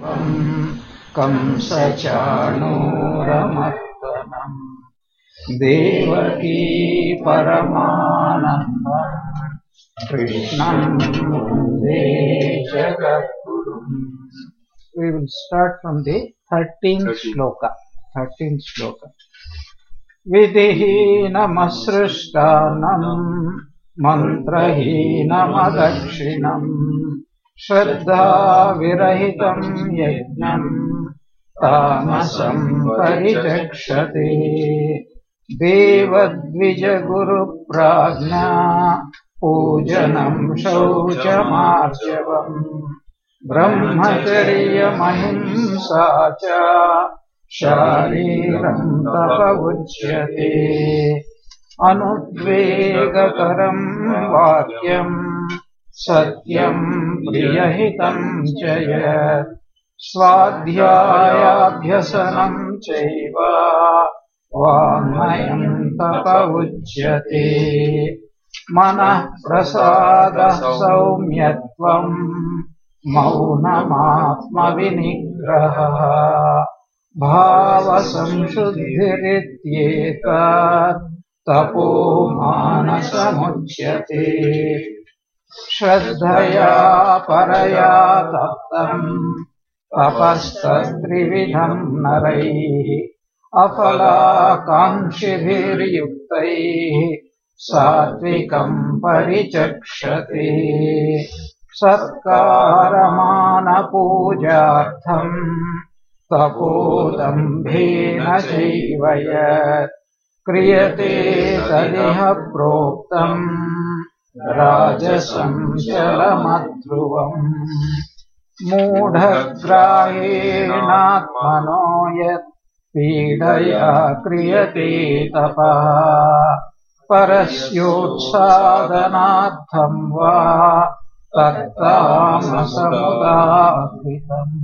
कंसचाणूरमर्दनम् देवकी परमानन्दम् कृष्णम् वन्दे जगद्गुरुम्. We will start from the 13th shloka. 13th shloka. विधिहीनमसृष्टान्नम् मन्त्रहीनमदक्षिणम् श्रद्धाविरहितम् यज्ञम् तामसम् परिचक्षते. देवद्विजगुरुप्राज्ञा पूजनम् शौचमार्जवम् ब्रह्मचर्यमहिंसा च शारीरम् तप उच्यते. अनुद्वेगकरम् वाक्यम् सत्यम् प्रियहितम् च यत् स्वाध्यायाभ्यसनम् चैव वाङ्मयम् तप उच्यते. मनः प्रसादः सौम्यत्वम् मौनमात्मविनिग्रहः भावसंशुद्धिरित्येतत् तपो मानसमुच्यते. श्रद्धया परया तप्तम् तपस्तत्त्रिविधम् नरैः अफलाकाङ्क्षिभिर्युक्तैः सात्विकम् परिचक्षते. सत्कारमानपूजार्थम् तपोदम्भेन चैव यत् क्रियते तदिह प्रोक्तम् राजसं चलमध्रुवम्. मूढग्राहेणात्मनो यत् पीडया क्रियते तपः परस्योत्सादनार्थं वा तत्तामसमुदाहृतम्.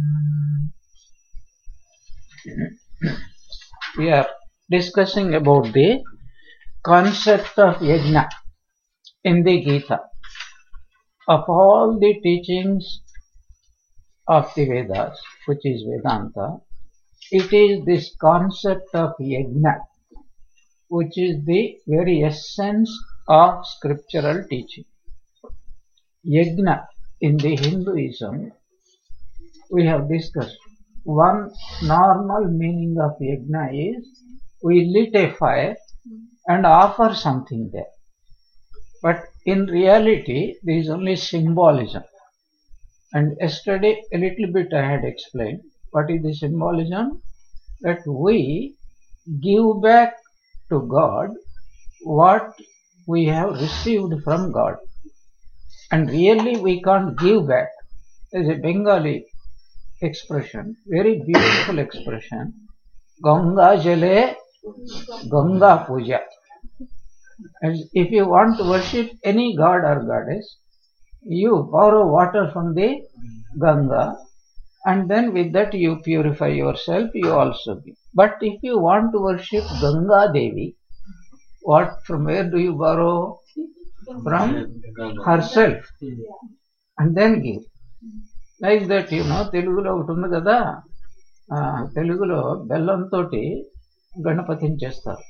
We are discussing about the concept of yajna in the Gita. Of all the teachings of the Vedas, which is Vedanta, it is this concept of yajna which is the very essence of scriptural teaching. Yajna in the Hinduism, we have discussed. One normal meaning of yajna is we lit a fire and offer something there. But in reality, there is only symbolism. And yesterday, a little bit I had explained what is the symbolism, that we give back to God what we have received from God. And really we can't give back. There is a Bengali expression, very beautiful expression, Ganga Jale Ganga Puja. As if you want to worship any god or goddess, you borrow water from the Ganga and then with that you purify yourself, you also give. But if you want to worship Ganga Devi, from where do you borrow? From herself and then give. Like that, Telugulo ఒకటి ఉంది కదా, తెలుగులో బెల్లంతో గణపతిని చేస్తారు.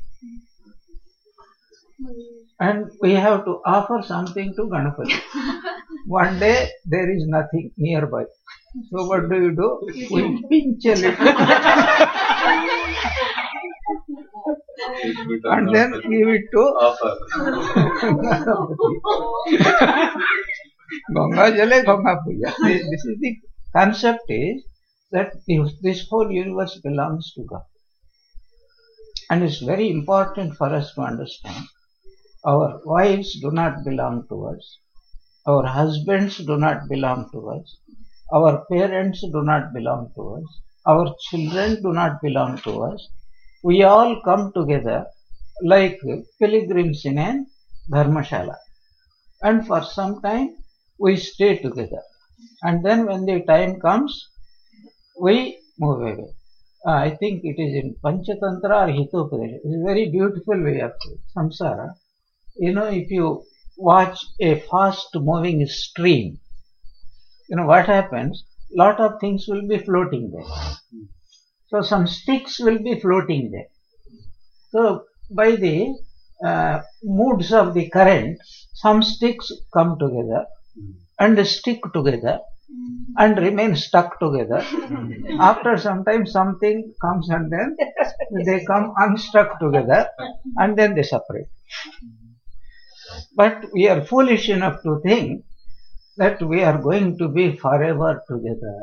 And we have to offer something to Ganapati. One day there is nothing nearby. So what do? We pinch a little and then give it to Ganapati. Ganga Jale Ganga Puja. This is the concept, is that this whole universe belongs to God. And it's very important for us to understand. Our wives do not belong to us. Our husbands do not belong to us. Our parents do not belong to us. Our children do not belong to us. We all come together like pilgrims in a dharmashala. And for some time we stay together. And then when the time comes, we move away. I think it is in Panchatantra or Hitopadesha. It's a very beautiful way of samsara. If you watch a fast moving stream, what happens? lot of things will be floating there. So some sticks will be floating there. So by the moods of the current, some sticks come together and stick together and remain stuck together. After some time something comes and then they come unstuck together and then they separate. But we are foolish enough to think that we are going to be forever together.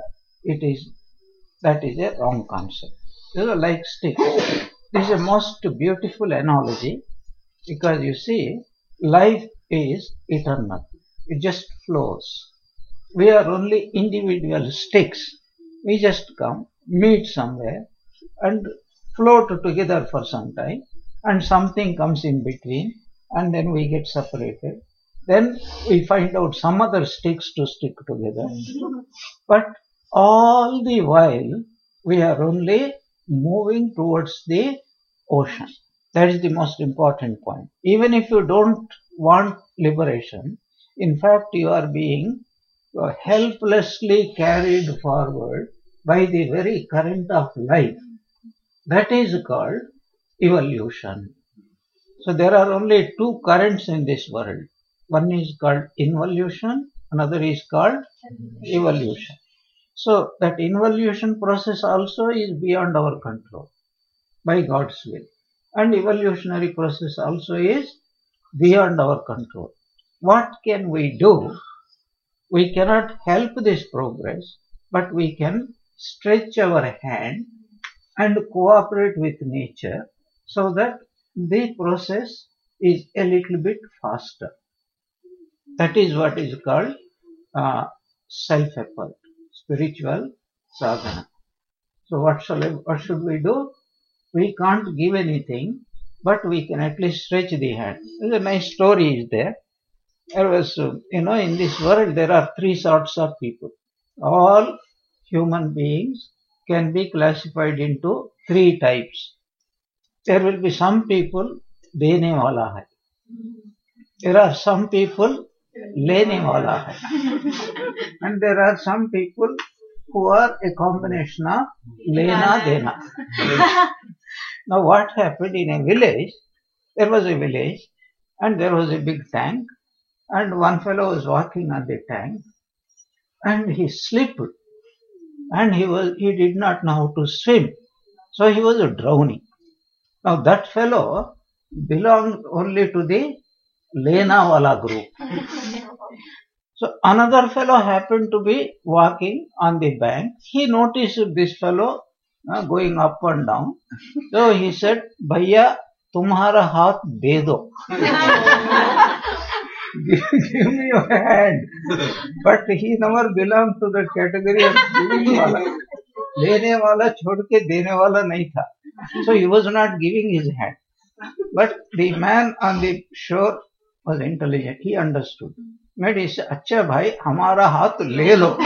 That is a wrong concept. These are like sticks. This is a most beautiful analogy because you see, life is eternal. It just flows. We are only individual sticks. We just come, meet somewhere and float together for some time and something comes in between and then we get separated. Then we find out some other sticks to stick together. But all the while we are only moving towards the ocean. That is the most important point. Even if you don't want liberation, in fact you are being helplessly carried forward by the very current of life. That is called evolution. So there are only two currents in this world. One is called involution, another is called evolution. So that involution process also is beyond our control by God's will. And evolutionary process also is beyond our control. What can we do? We cannot help this progress, but we can stretch our hand and cooperate with nature so that the process is a little bit faster. That is what is called self-effort, spiritual sadhana. So what should we do? We can't give anything, but we can at least stretch the hand. There's a nice story is there. There was, in this world there are three sorts of people. All human beings can be classified into three types. There will be some people, dene wala hai. There are some people, lene wala hai. And there are some people who are a combination of lena, dena. Now what happened in a village, there was a village and there was a big tank and one fellow was walking on the tank and he slipped and he did not know how to swim. So he was drowning. Now that fellow belonged only to the Lena wala group. So another fellow happened to be walking on the bank. He noticed this fellow going up and down. So he said, Bhaiya, tumhara haath de do. Give me your hand. But he never belonged to the category of giving wala. Lene wala chhod ke dene wala nahi tha. So he was not giving his hand. But the man on the shore was intelligent. He understood. Maybe he said, Achha bhai, hamara haath le lo.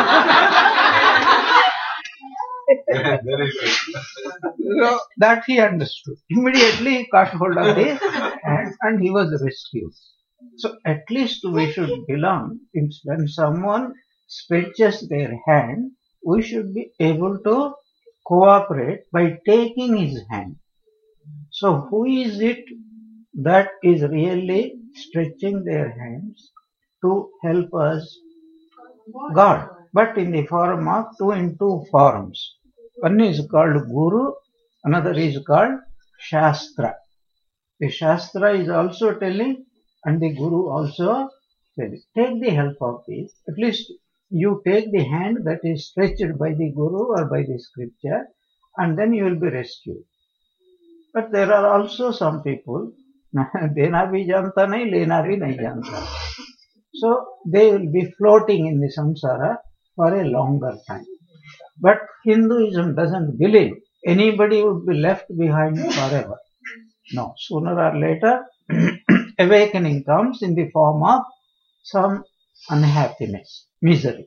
So that he understood. Immediately he caught hold of the hand and he was rescued. So at least we should belong. When someone stretches their hand, we should be able to cooperate by taking his hand. So who is it that is really stretching their hands to help us? God. But in the form of two forms. One is called Guru, another is called Shastra. The Shastra is also telling and the Guru also telling. Take the help of this. At least you take the hand that is stretched by the Guru or by the scripture and then you will be rescued. But there are also some people, dena bhi janta nahi, lena bhi nahi janta. So they will be floating in the samsara for a longer time. But Hinduism doesn't believe anybody would be left behind forever. No, sooner or later awakening comes in the form of some unhappiness, misery.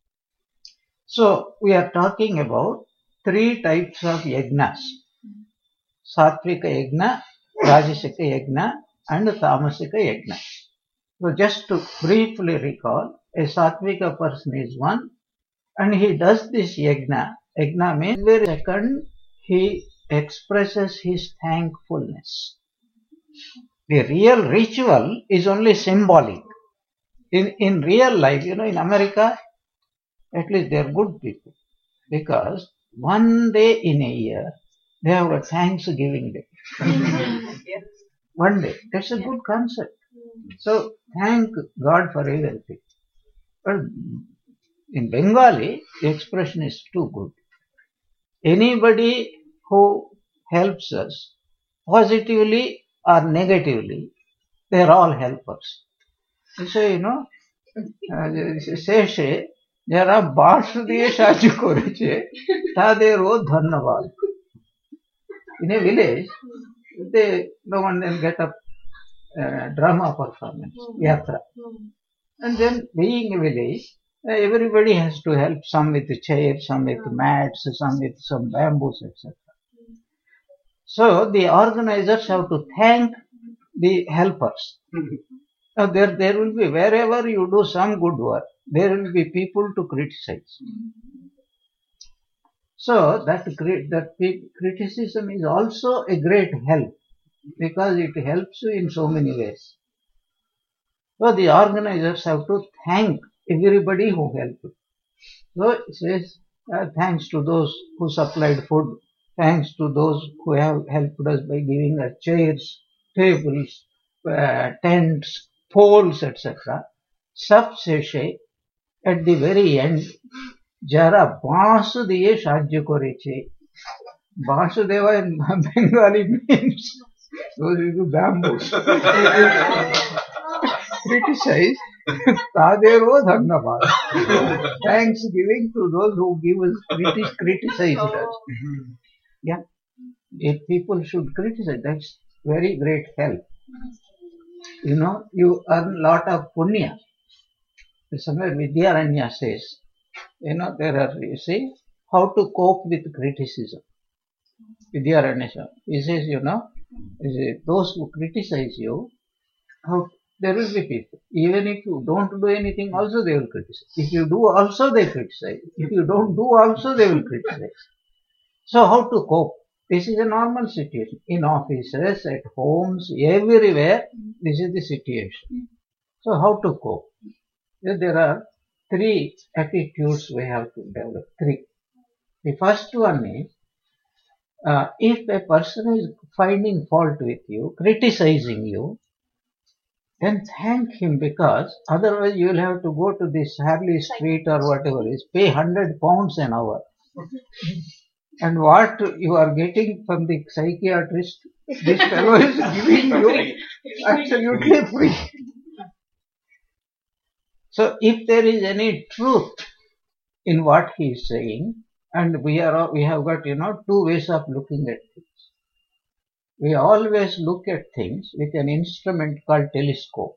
So we are talking about three types of yajnas. Sattvika yajna, Rajasika yajna and Tamasika yajna. So just to briefly recall, a Sattvika person is one And he does this yajna. Yajna means every second he expresses his thankfulness. The real ritual is only symbolic. In real life, in America, at least they are good people. Because one day in a year, they have a Thanksgiving day. One day. That's a good concept. So, thank God for everything. But in Bengali, the expression is too good. Anybody who helps us, positively or negatively, they are all helpers. So, শেষে যারা বাঁশ দিয়ে সাহায্য করেছে তাদেরও ধন্যবাদ. In a village, they go and then get up drama performance, yatra. And then being a village, everybody has to help, some with the chair, some with mats, some with some bamboos, etc. So the organizers have to thank the helpers. Now there will be, wherever you do some good work, there will be people to criticize. So that criticism is also a great help, because it helps you in so many ways. So the organizers have to thank everybody who helped. So it says, thanks to those who supplied food, thanks to those who have helped us by giving us chairs, tables, tents, poles, etc. Sab sheshe, at the very end, jara baঁশ দিয়ে সাহায্য করেছে. Vasudeva in Bengali means those with bamboos. Criticize, tadero dhanyavad. Thanksgiving to those who give us criticized us. Yeah, if people should criticize, that's very great help. You earn lot of punya. Somewhere Vidyaranya says, there are, how to cope with criticism. Vidyaranya, he says, those who criticize you, there will be people. Even if you don't do anything, also they will criticize. If you do, also they criticize. If you don't do, also they will criticize. So how to cope? This is a normal situation. In offices, at homes, everywhere, this is the situation. So how to cope? There are 3 attitudes we have to develop. 3. The first one is, if a person is finding fault with you, criticizing you, then thank him, because otherwise you will have to go to this Harley Street or whatever it is, pay £100 an hour. And what you are getting from the psychiatrist, this fellow is giving you absolutely free. So if there is any truth in what he is saying, and we have got 2 ways of looking at things. We always look at things with an instrument called telescope.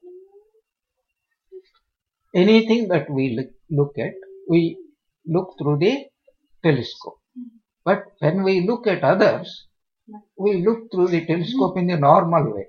Anything that we look at, we look through the telescope. But when we look at others, we look through the telescope in the normal way.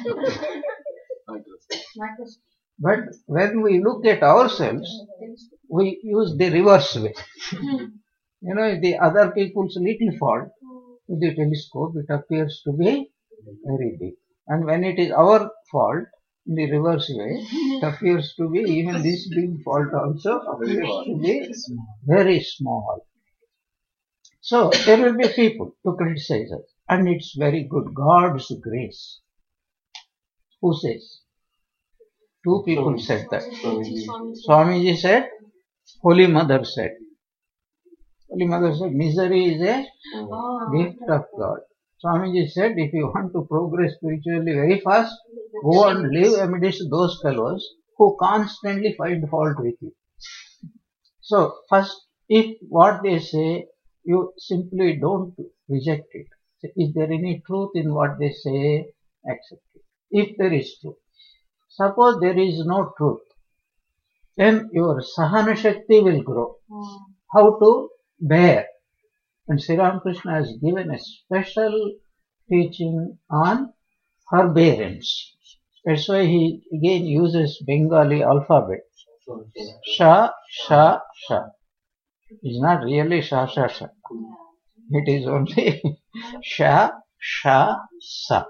But when we look at ourselves, we use the reverse way. The other people's little fault, with the telescope, it appears to be very big. And when it is our fault, in the reverse way, it appears to be, even this big fault also appears to be very small. So there will be people to criticize us, and it's very good, God's grace. Who says? 2 people said that. Swamiji said, Holy Mother said. Holy Mother said, misery is a gift of God. Swamiji said, if you want to progress spiritually very fast, go and live amidst those fellows who constantly find fault with you. So first, if what they say, you simply don't reject it. Is there any truth in what they say? Accept it. If there is truth. Suppose there is no truth, then your Sahana Shakti will grow. How to bear? And Sri Ramakrishna has given a special teaching on forbearance. That's why he again uses Bengali alphabet. Sha, sha, sha. It's not really sha, sha, sha. It is only sha, sha, sa.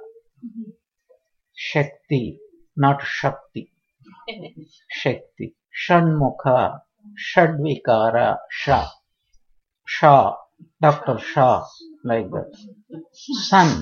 Shakti, not Shakti. Shakti. Shanmukha, Shadvikara, Sha. Shah, Dr. Shah, like that. Sun.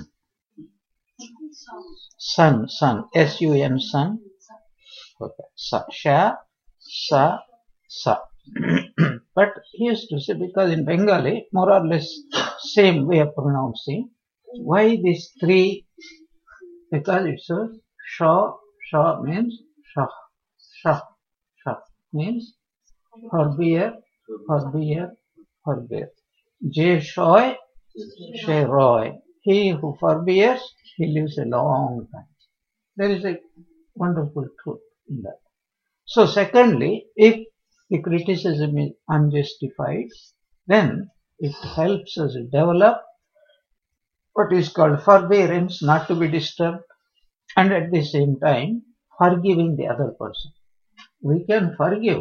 Sun, sun. S-U-N, sun. Okay. Sa, sha, sa, sa. But he used to say, because in Bengali, more or less same way of pronouncing. Why these three? Because it's a sha, sha means shah, shah, shah means forbear, forbear, forbear. Je shoy, she roy. He who forbears, he lives a long time. There is a wonderful truth in that. So secondly, if the criticism is unjustified, then it helps us develop what is called forbearance, not to be disturbed, and at the same time forgiving the other person. We can forgive,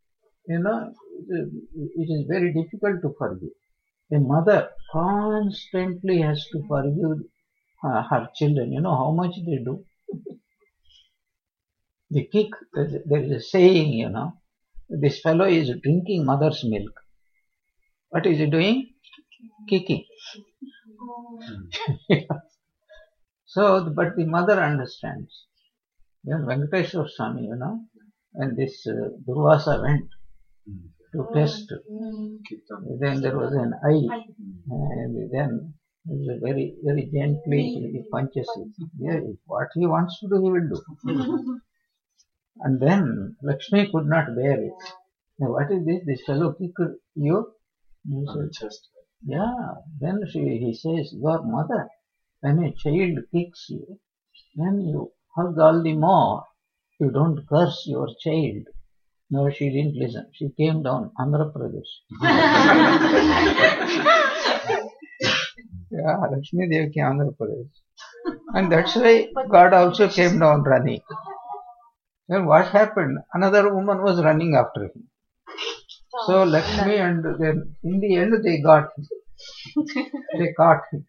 it is very difficult to forgive. A mother constantly has to forgive her children. You know how much they do? They kick. There is a saying, this fellow is drinking mother's milk. What is he doing? Kicking. So, but the mother understands. Then Venkateshwar Swami, when this Durvasa went to test, then there was an eye, and then very, very gently he punches it. Yeah, what he wants to do, he will do. And then Lakshmi could not bear it. Now, what is this? This fellow kicked you? He said, yeah. Then he says, your mother, when a child kicks you, then you hug all the more. You don't curse your child. No, she didn't listen. She came down, Andhra Pradesh. Yeah, Lakshmi Devaki, Andhra Pradesh. And that's why God also came down running. Then what happened? Another woman was running after him. So Lakshmi, and then in the end they got him. They caught him.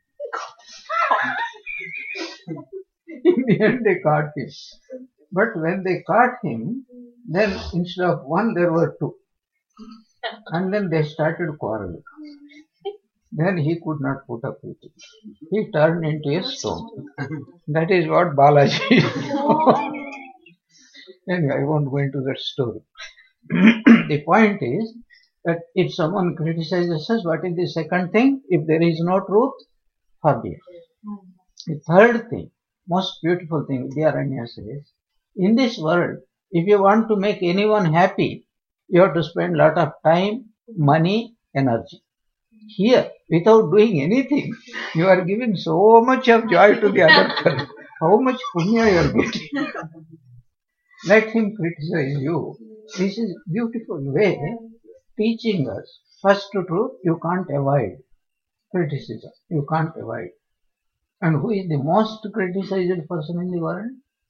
In the end they caught him. But when they caught him, then instead of one there were two. And then they started quarreling. Then he could not put up with it. He turned into a stone. That is what Balaji is. Anyway, I won't go into that story. The point is that if someone criticizes us, what is the second thing? If there is no truth, forgive. The third thing, most beautiful thing, Vidyaranya says, in this world, if you want to make anyone happy, you have to spend a lot of time, money, energy. Here, without doing anything, you are giving so much of joy to the other person. How much punya you are getting? Let him criticize you. This is a beautiful way teaching us. First truth, you can't avoid criticism. You can't avoid. And who is the most criticized person in the world?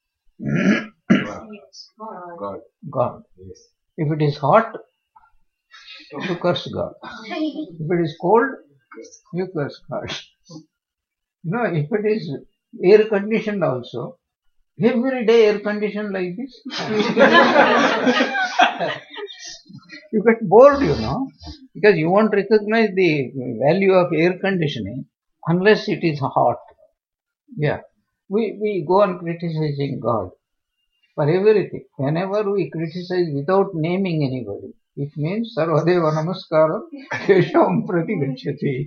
God. God. Yes. If it is hot, you curse God. If it is cold, you curse God. If it is air conditioned also, every day air conditioned like this, you get bored, because you won't recognize the value of air conditioning unless it is hot. Yeah. We go on criticizing God for everything. Whenever we criticize without naming anybody, it means Sarvadeva Namaskaram Keshavam Prati Gacchati.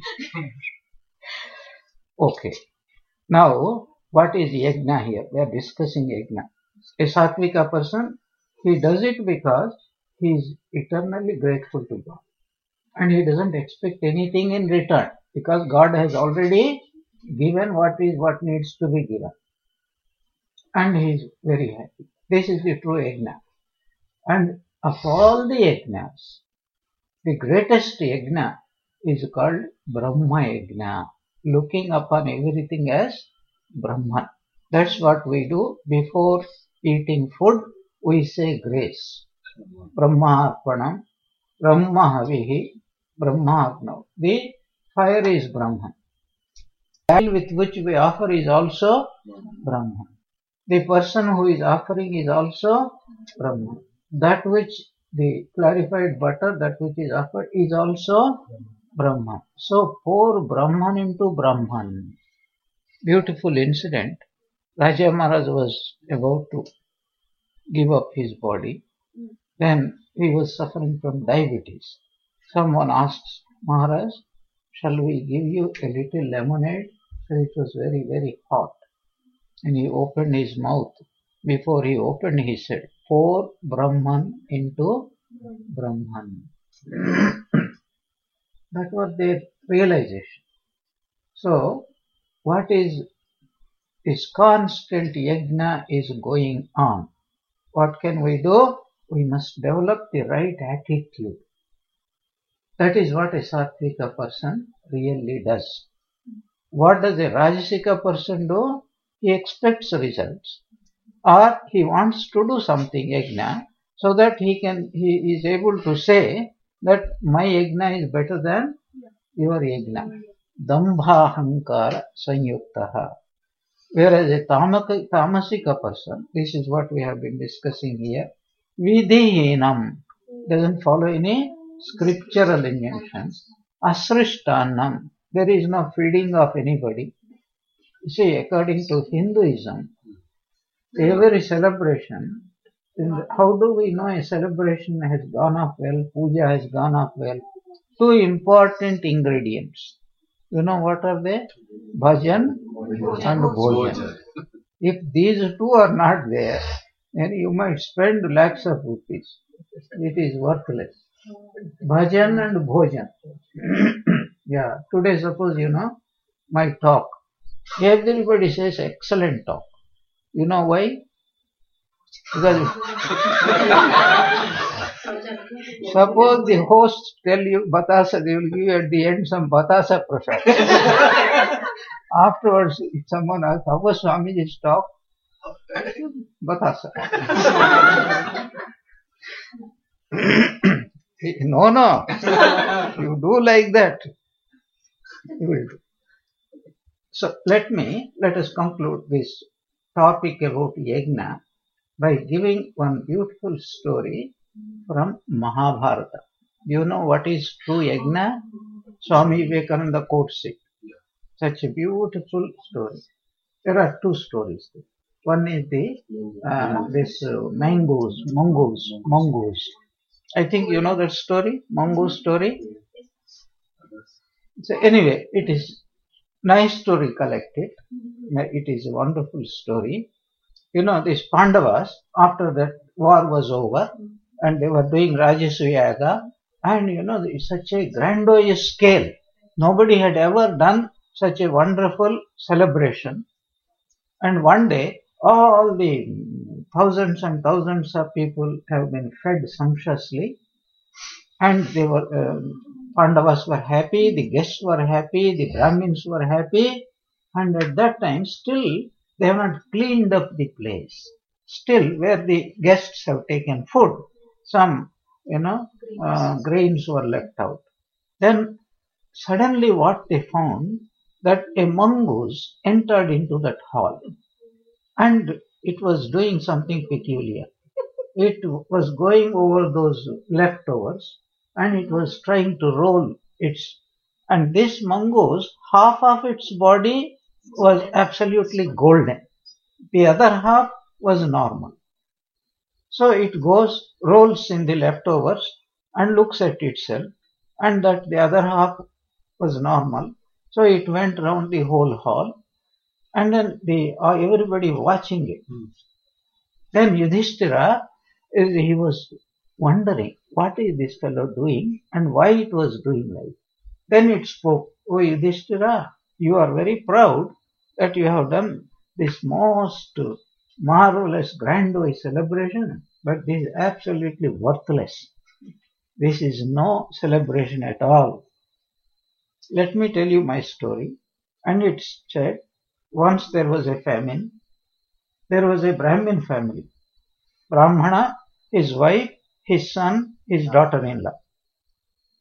Okay. Now, what is yajna here? We are discussing yajna. A Sattvika person, he does it because he is eternally grateful to God. And he doesn't expect anything in return because God has already given what needs to be given. And he is very happy. This is the true yajna. And of all the yajnas, the greatest yajna is called Brahma yajna, looking upon everything as Brahman. That's what we do before eating food. We say grace. Brahma Arpanam, Brahma Havihi, Brahma. The fire is Brahman. The oil with which we offer is also Brahman. The person who is offering is also Brahman. That which the clarified butter, that which is offered is also Brahman. So pour Brahman into Brahman. Beautiful incident. Raja Maharaj was about to give up his body. Then he was suffering from diabetes. Someone asked Maharaj, shall we give you a little lemonade? So it was very, very hot. And he opened his mouth. Before he opened, he said, pour Brahman into Brahman. That was their realization. So, what is this constant yajna is going on? What can we do? We must develop the right attitude. That is what a Sattvika person really does. What does a Rajasika person do? He expects results, or he wants to do something yajna, so that he is able to say that my yajna is better than your yajna. Dambha hankara sanyuktaha. Whereas a tamasika person, this is what we have been discussing here, vidhihinam, doesn't follow any scriptural injunctions. Asrishtanam, there is no feeding of anybody. You see, according to Hinduism, every celebration, how do we know a celebration has gone off well, puja has gone off well? Two important ingredients. You know what are they? Bhajan and bhojan. If these two are not there, then you might spend lakhs of rupees. It is worthless. Bhajan and bhojan. Yeah, today suppose my talk. Everybody says excellent talk. You know why? Because suppose the host tell you batasa, they will give you at the end some batasa prasad. Afterwards, if someone asks, how was Swamiji's talk? Batasa. No. You do like that. You will do. So let us conclude this topic about yajna by giving one beautiful story from Mahabharata. Do you know what is true yajna? Swami Vivekananda quotes it. Such a beautiful story. There are two stories. One is mongoose. I think you know that story, mongoose story. So anyway, it is nice to recollect it. It is a wonderful story. These Pandavas, after that war was over, and they were doing Rajasuya Yaga, and it's such a grandiose scale. Nobody had ever done such a wonderful celebration. And one day, all the thousands and thousands of people have been fed sumptuously, and they were Pandavas were happy, the guests were happy, the Brahmins were happy, and at that time still they have not cleaned up the place. Still, where the guests have taken food, some grains were left out. Then suddenly what they found, that a mongoose entered into that hall, and it was doing something peculiar. It was going over those leftovers, and it was trying to roll its. And this mongoose, half of its body was absolutely golden. The other half was normal. So it rolls in the leftovers and looks at itself, and that the other half was normal. So it went round the whole hall, and then everybody watching it. Then Yudhishthira, he was wondering, what is this fellow doing and why it was doing like. Then it spoke, "Oh Yudhishthira, you are very proud that you have done this most marvelous, grandiose celebration, but this is absolutely worthless. This is no celebration at all. Let me tell you my story." And it said, once there was a famine. There was a Brahmin family. Brahmana, his wife, his son, his daughter-in-law.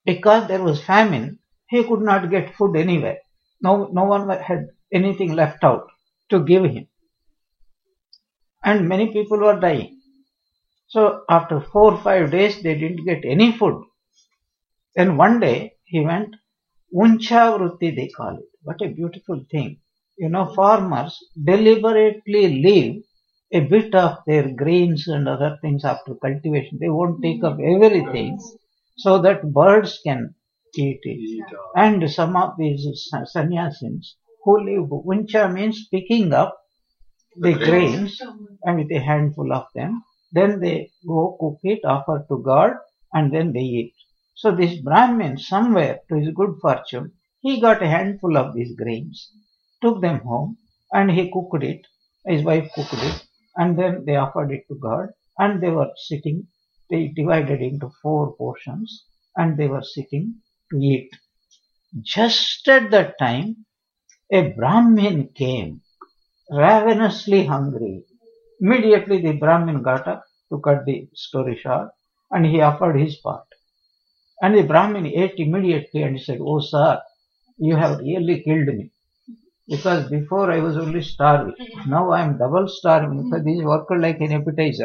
Because there was famine, he could not get food anywhere. No one had anything left out to give him. And many people were dying. So after 4 or 5 days, they didn't get any food. Then one day, he went, Uncha Vritti they call it. What a beautiful thing. Farmers deliberately leave a bit of their grains and other things after cultivation. They won't take up everything so that birds can eat it. And some of these sannyasins who live, Uncha means picking up the grains and with a handful of them. Then they go cook it, offer to God, and then they eat. So this Brahmin, somewhere to his good fortune, he got a handful of these grains, took them home, and he cooked it. His wife cooked it, and then they offered it to God, and they were sitting. They divided into 4 portions, and they were sitting to eat. Just at that time, a Brahmin came, ravenously hungry. Immediately the Brahmin got up, to cut the story short, and he offered his part. And the Brahmin ate immediately and he said, "Oh sir, you have really killed me. Because before I was only starving. Now I am double starving because this worked like an appetizer."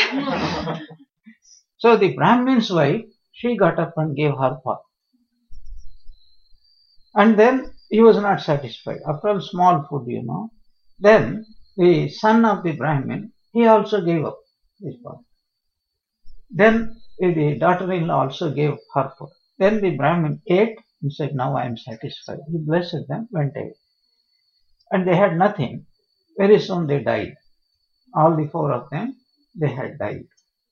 So the Brahmin's wife, she got up and gave her part. And then he was not satisfied. After all, small food, Then the son of the Brahmin, he also gave up his part. Then the daughter-in-law also gave her food. Then the Brahmin ate and said, "Now I am satisfied." He blessed them, went away. And they had nothing. Very soon they died. All the 4 of them, they had died.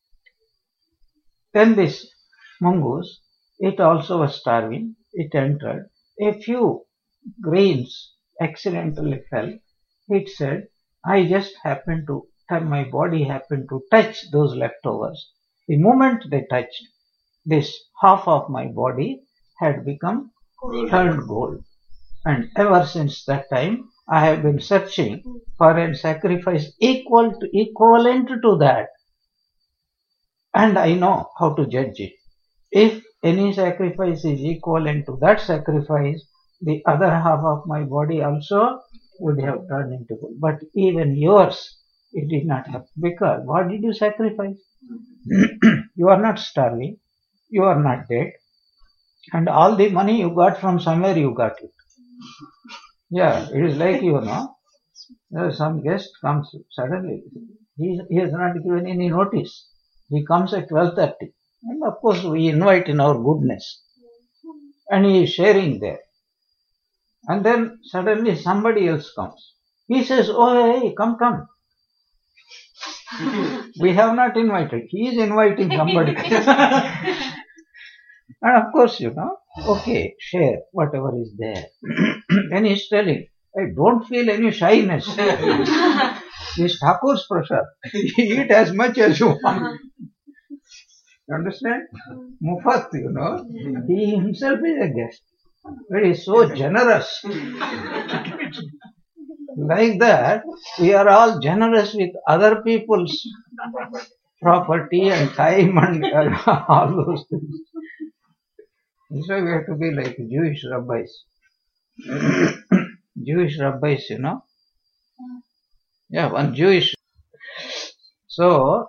Then this mongoose, it also was starving. It entered. A few grains accidentally fell. It said, "I just happened to, my body happened to touch those leftovers. The moment they touched, this half of my body had become turned gold. And ever since that time, I have been searching for a sacrifice equivalent to that. And I know how to judge it. If any sacrifice is equivalent to that sacrifice, the other half of my body also would have turned into gold. But even yours, it did not happen. Because what did you sacrifice? You are not starving. You are not dead. And all the money you got from somewhere, you got it. Yeah, it is like, some guest comes suddenly. He has not given any notice. He comes at 12:30. And of course, we invite in our goodness. And he is sharing there. And then suddenly somebody else comes. He says, "Oh, hey, come. We have not invited." He is inviting somebody. And of course, okay, share whatever is there. Then he is telling, "I don't feel any shyness. This Thakur's prasad. Eat as much as you want." You understand? Mufat, he himself is a guest. But he is so generous. Like that, we are all generous with other people's property and time and all those things. So we have to be like Jewish rabbis. Jewish rabbis, Yeah, one Jewish. So,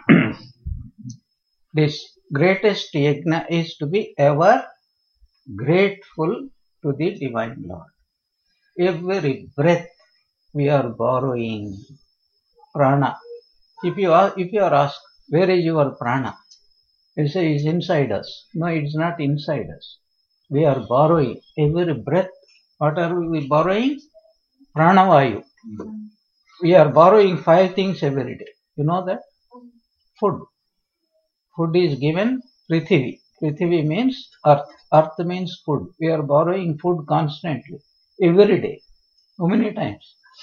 this greatest yajna is to be ever grateful to the Divine Lord. Every breath we are borrowing prana. If you are asked, where is your prana? You say it's inside us. No, it's not inside us. We are borrowing every breath. What are we borrowing? Pranavayu. We are borrowing 5 things every day. You know that? Food. Food is given Prithivi. Prithivi means earth. Earth means food. We are borrowing food constantly. Every day. How many times?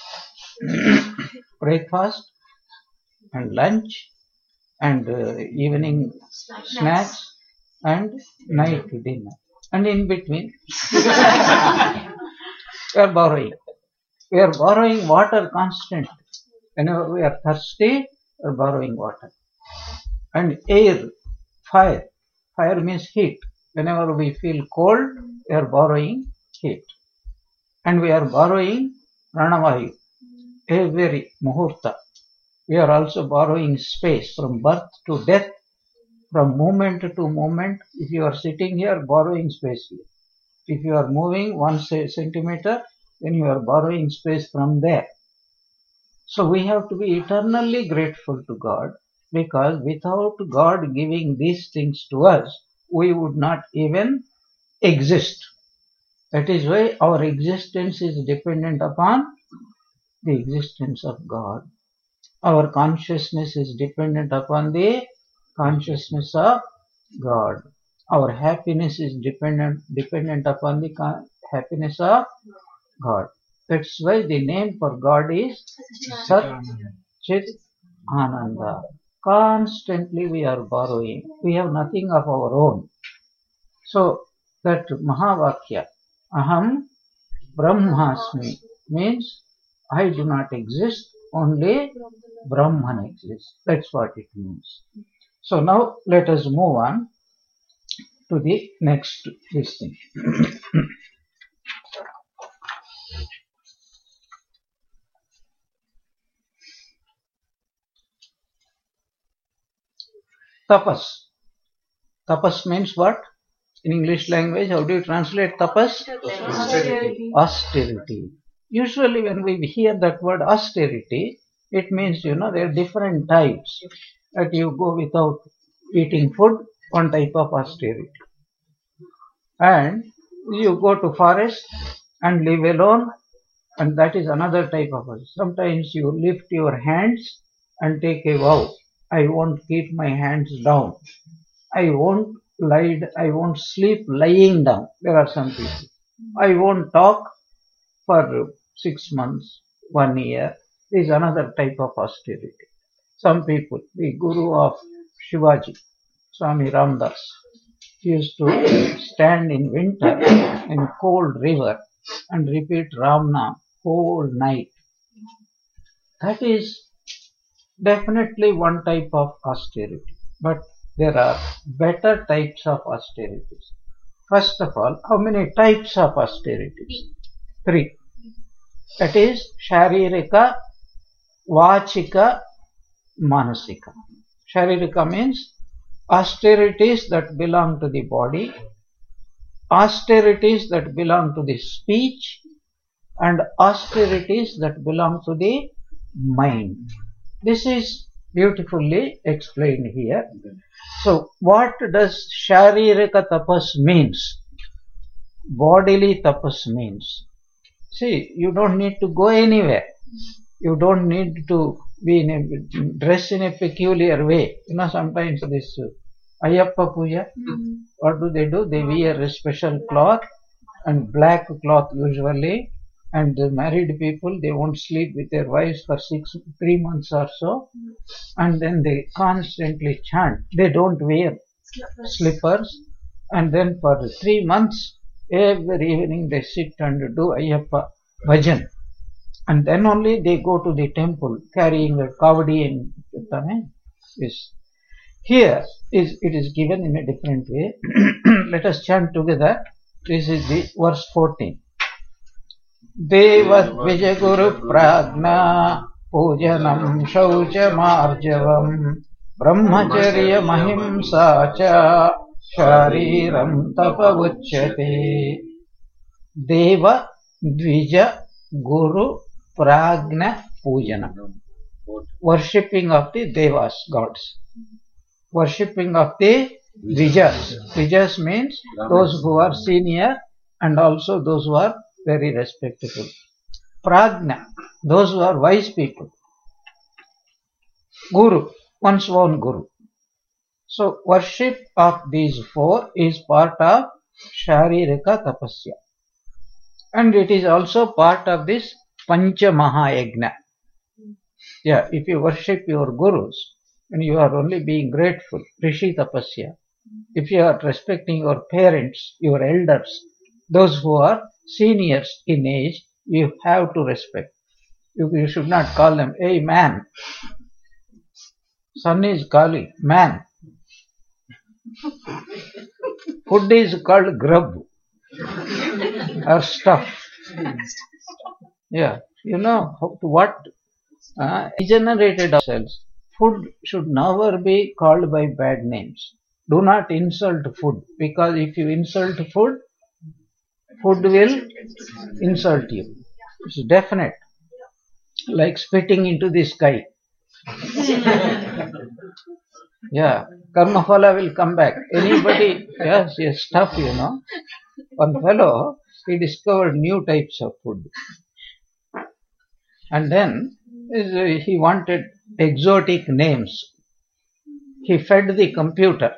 Breakfast and lunch and evening snacks and night dinner. And in between, we are borrowing. We are borrowing water constantly. Whenever we are thirsty, we are borrowing water. And air, fire. Fire means heat. Whenever we feel cold, we are borrowing heat. And we are borrowing pranavayu every muhurta. We are also borrowing space from birth to death, from moment to moment. If you are sitting here, borrowing space here. If you are moving 1 centimeter, then you are borrowing space from there. So we have to be eternally grateful to God, because without God giving these things to us, we would not even exist. That is why our existence is dependent upon the existence of God. Our consciousness is dependent upon the consciousness of God. Our happiness is dependent upon the happiness of God. That's why the name for God is Sat Chit Ananda. Constantly we are borrowing. We have nothing of our own. So that Mahavakya, Aham Brahmasmi, means I do not exist, only Brahman exists. That's what it means. So now let us move on to the next thing. Tapas. Tapas means what? In English language, how do you translate tapas? Austerity. Austerity. Usually when we hear that word austerity, it means, there are different types. That you go without eating food, one type of austerity. And you go to forest and live alone, and that is another type of austerity. Sometimes you lift your hands and take a vow. I won't keep my hands down. I won't sleep lying down. There are some people. I won't talk for 6 months, 1 year. This is another type of austerity. Some people, the guru of Shivaji, Swami Ramdas, used to stand in winter in cold river and repeat Ramna whole night. That is definitely one type of austerity. But there are better types of austerities. First of all, how many types of austerities? 3. That is Sharirika, Vachika, Manasika. Sharirika means austerities that belong to the body, austerities that belong to the speech, and austerities that belong to the mind. This is beautifully explained here. So what does Sharirika tapas means? Bodily tapas means. See, you don't need to go anywhere. You don't need to be dressed in a peculiar way. Sometimes this Ayyappa Puja, what do? They wear a special cloth, and black cloth usually. And the married people, they won't sleep with their wives for 3 months or so. And then they constantly chant. They don't wear slippers. And then for 3 months, every evening they sit and do Ayyappa bhajan. And then only they go to the temple carrying a kavadi and yes. Here it is given in a different way. Let us chant together. This is the verse 14. Devat Guru Pragna Pujanam Shauchamarjavam Brahmacharya Mahimsa Cha Shariram Tapavachyate. Deva Dvija Guru Pragna Pujanam. Worshipping of the Devas, gods. Worshipping of the Dvijas. Dvijas means those who are senior and also those who are very respectable. Pragna, those who are wise people. Guru, one's own guru. So worship of these 4 is part of Sharirika Tapasya. And it is also part of this Pancha Mahayagna. Yeah, if you worship your gurus, and you are only being grateful, Rishi Tapasya. If you are respecting your parents, your elders, those who are seniors in age, you have to respect. You should not call them, hey man. Son is calling, man. Food is called grub or stuff. Yeah, you know what regenerated ourselves. Food should never be called by bad names. Do not insult food, because if you insult food, food will insult you. It's definite. Like spitting into the sky. Yeah, karmaphala will come back. Anybody, yes, stuff, you know. One fellow, he discovered new types of food. And then he wanted exotic names. He fed the computer,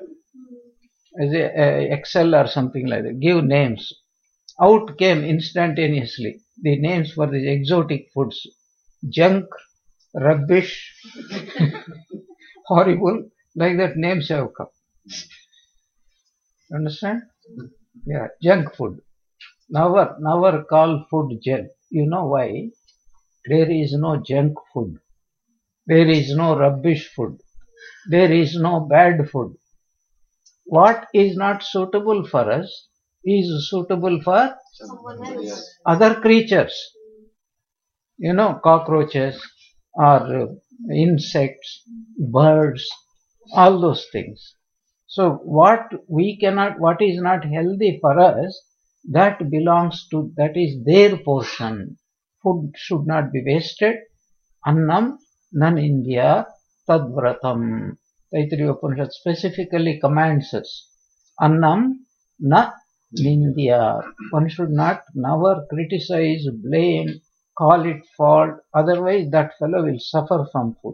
Excel or something like that, give names. Out came instantaneously the names for the exotic foods. Junk, rubbish, horrible, like that names have come. Understand? Yeah, junk food. Never call food junk. You know why? There is no junk food. There is no rubbish food. There is no bad food. What is not suitable for us is suitable for other creatures. You know, cockroaches or insects, birds, all those things. So what is not healthy for us, that is their portion. Food should not be wasted. Annam nan India tadvratam. Taittiriya Upanishad specifically commands us. Annam na Nindya. One should not never criticize, blame, call it fault. Otherwise that fellow will suffer from food.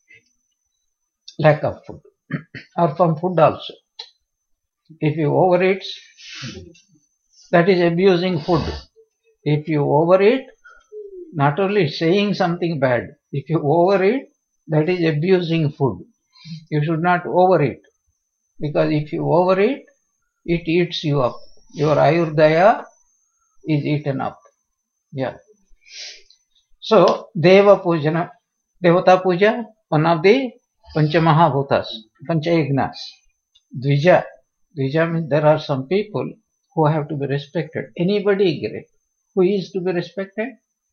Lack of food. Or from food also. If you overeat, that is abusing food. If you overeat, not only saying something bad, if you overeat, that is abusing food. You should not overeat, because if you overeat, it eats you up. Your Ayurdaya is eaten up. Yeah. So, Deva Pujana, Devata Puja, one of the Panchamahabhutas, Panchayagnas. Dvija. Dvija means there are some people who have to be respected. Anybody great. Who is to be respected?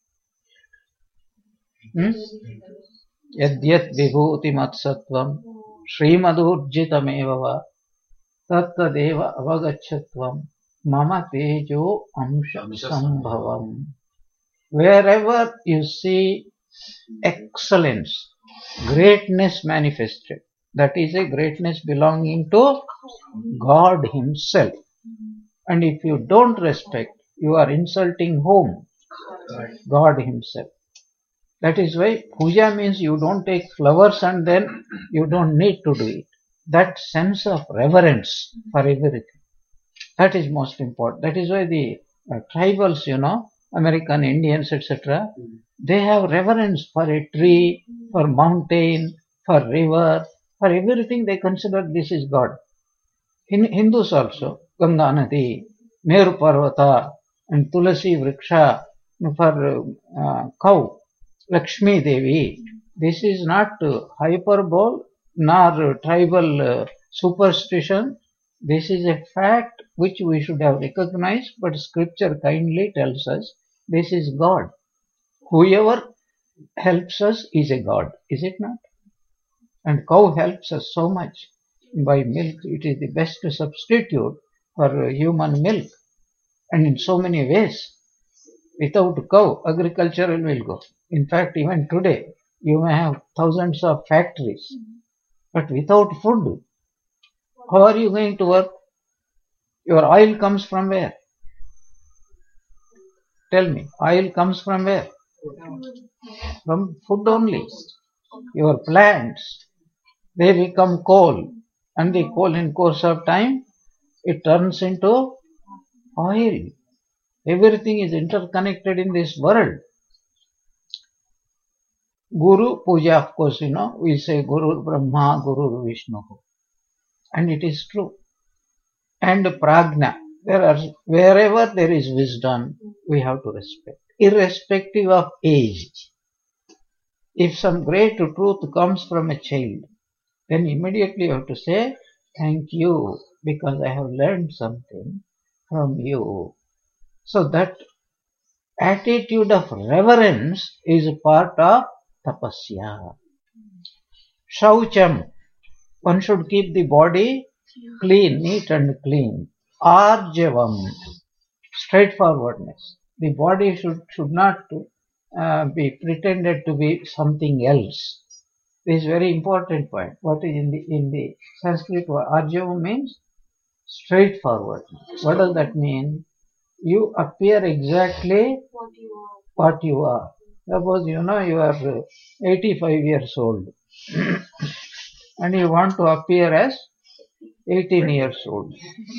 Yadyat vibhuti matsatvam srimadurjitameva va tattadeva avagachatvam mama tejo amsha sambhavam. Wherever you see excellence, greatness manifested, that is a greatness belonging to God Himself. And if you don't respect, you are insulting whom? God Himself. That is why puja means you don't take flowers and then you don't need to do it. That sense of reverence for everything. That is most important. That is why the tribals, you know, American Indians, etc., they have reverence for a tree, for mountain, for river, for everything. They consider this is God. Hindus also, Ganga Nadi, Meru Parvata, and Tulasi Vriksha, for cow, Lakshmi Devi. This is not hyperbole nor tribal superstition. This is a fact which we should have recognized, but scripture kindly tells us this is God. Whoever helps us is a God, is it not? And cow helps us so much. By milk, it is the best substitute for human milk. And in so many ways, without cow, agriculture will go. In fact, even today, you may have thousands of factories. But without food, how are you going to work? Your oil comes from where? Tell me, oil comes from where? From food only. Your plants, they become coal. And the coal, in course of time, it turns into oil. Everything is interconnected in this world. Guru Puja, of course, you know, we say Guru Brahma, Guru Vishnu. And it is true. And Prajna, wherever there is wisdom, we have to respect, irrespective of age. If some great truth comes from a child, then immediately you have to say, thank you, because I have learned something from you. So that attitude of reverence is part of tapasya. Shaucham, one should keep the body clean, neat and clean. Arjavam, straightforwardness. The body should not be pretended to be something else. This is very important point. What is in the Sanskrit word? Arjavam means straightforward. What does that mean? You appear exactly what you are. Suppose you are 85 years old and you want to appear as 18 years old.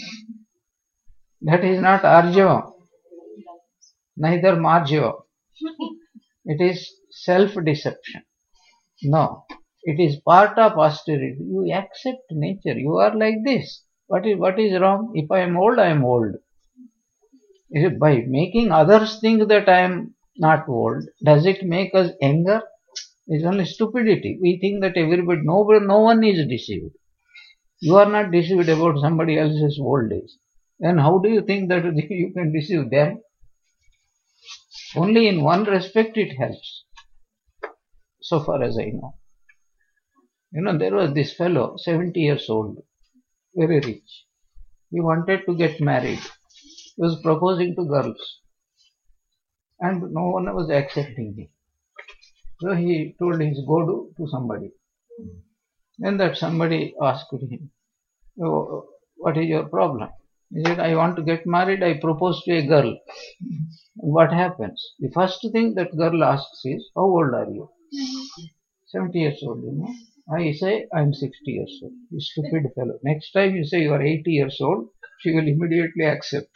That is not arjava, neither marjava. It is self-deception. No, it is part of austerity. You accept nature. You are like this. What is wrong? If I am old, I am old. By making others think that I am not old, does it make us younger? It's only stupidity. We think that everybody, no one is deceived. You are not deceived about somebody else's old age. Then how do you think that you can deceive them? Only in one respect it helps. So far as I know. There was this fellow, 70 years old, very rich. He wanted to get married. He was proposing to girls. And no one was accepting him. So he told him, go to somebody. Then that somebody asked him, oh, what is your problem? He said, I want to get married. I propose to a girl. What happens? The first thing that girl asks is, how old are you? 70 years old, I say, I am 60 years old. You stupid fellow. Next time you say you are 80 years old, she will immediately accept.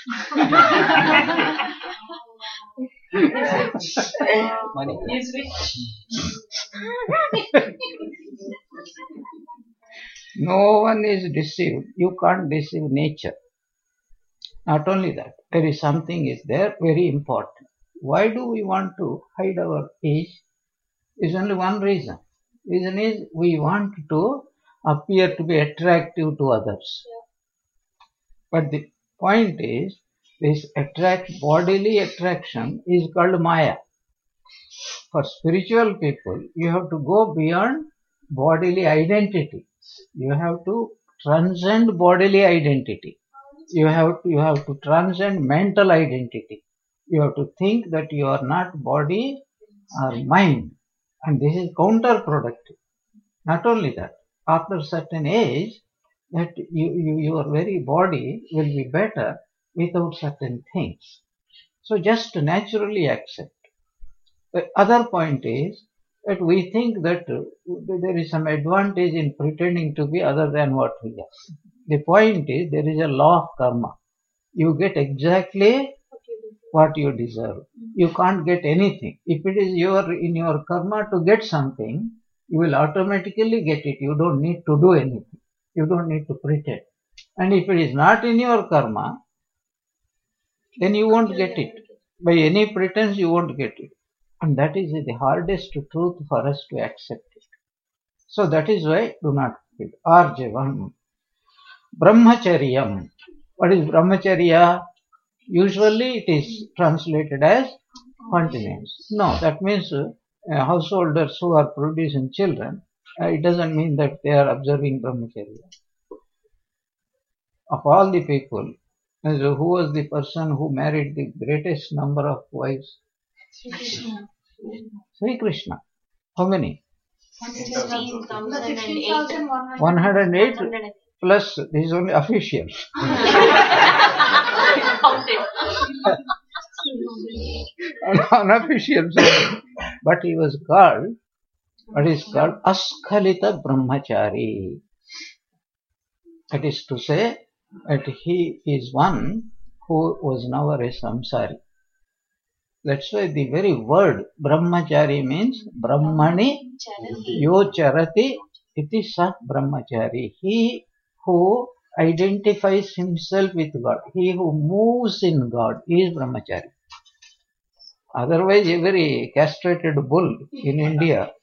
Money is rich. No one is deceived. You can't deceive nature. Not only that, there is something is there very important. Why do we want to hide our age? Is only one reason. Reason is we want to appear to be attractive to others. But the point is, this bodily attraction is called Maya. For spiritual people, you have to go beyond bodily identity. You have to transcend bodily identity. You have to transcend mental identity. You have to think that you are not body or mind. And this is counterproductive. Not only that, after a certain age, that your very body will be better without certain things. So just naturally accept. The other point is that we think that there is some advantage in pretending to be other than what we are. The point is there is a law of karma. You get exactly what you deserve. You can't get anything. If it is in your karma to get something, you will automatically get it. You don't need to do anything. You don't need to pretend. And if it is not in your karma, then you won't get it. By any pretense, you won't get it. And that is the hardest truth for us to accept it. So that is why do not feel. Arjavam. Brahmacharyam. What is brahmacharya? Usually it is translated as continence. No, that means householders who are producing children, it doesn't mean that they are observing brahmacharya. Of all the people, who was the person who married the greatest number of wives? Sri Krishna. How many? 108 plus, this is only official. Unofficial. But he was called, what is called Askhalita Brahmachari. That is to say that he is one who was never a samsari. That's why the very word Brahmachari means Brahmani yo charati iti sah Brahmachari. He who identifies himself with God, he who moves in God is Brahmachari. Otherwise, every castrated bull in India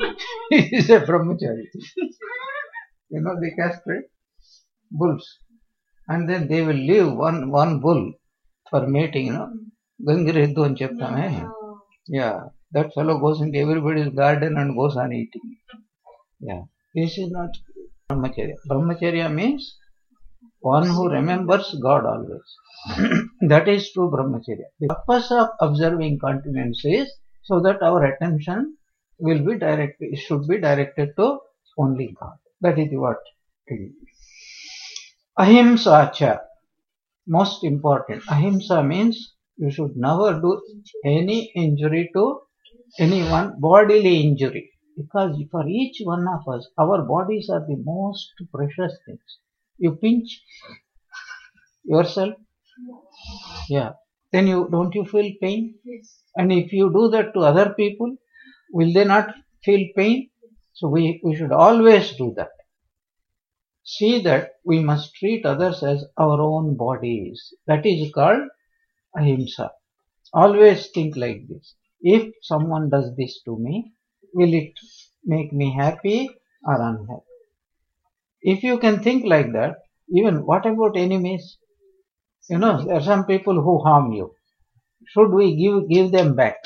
is a Brahmachari. The castrate bulls. and then they will leave one bull for mating, Gangireddu and cheptame. Yeah, that fellow goes into everybody's garden and goes on eating. Yeah, this is not Brahmacharya. Brahmacharya means one who remembers God always. That is true Brahmacharya. The purpose of observing continence is so that our attention will be directed, it should be directed to only God. That is what it is. Ahimsa cha, most important. Ahimsa means you should never do any injury to anyone, bodily injury. Because for each one of us, our bodies are the most precious things. You pinch yourself, yeah, then don't you feel pain? Yes. And if you do that to other people, will they not feel pain? So we should always do that. See that we must treat others as our own bodies. That is called ahimsa. Always think like this. If someone does this to me, will it make me happy or unhappy? If you can think like that, even what about enemies? There are some people who harm you. Should we give them back?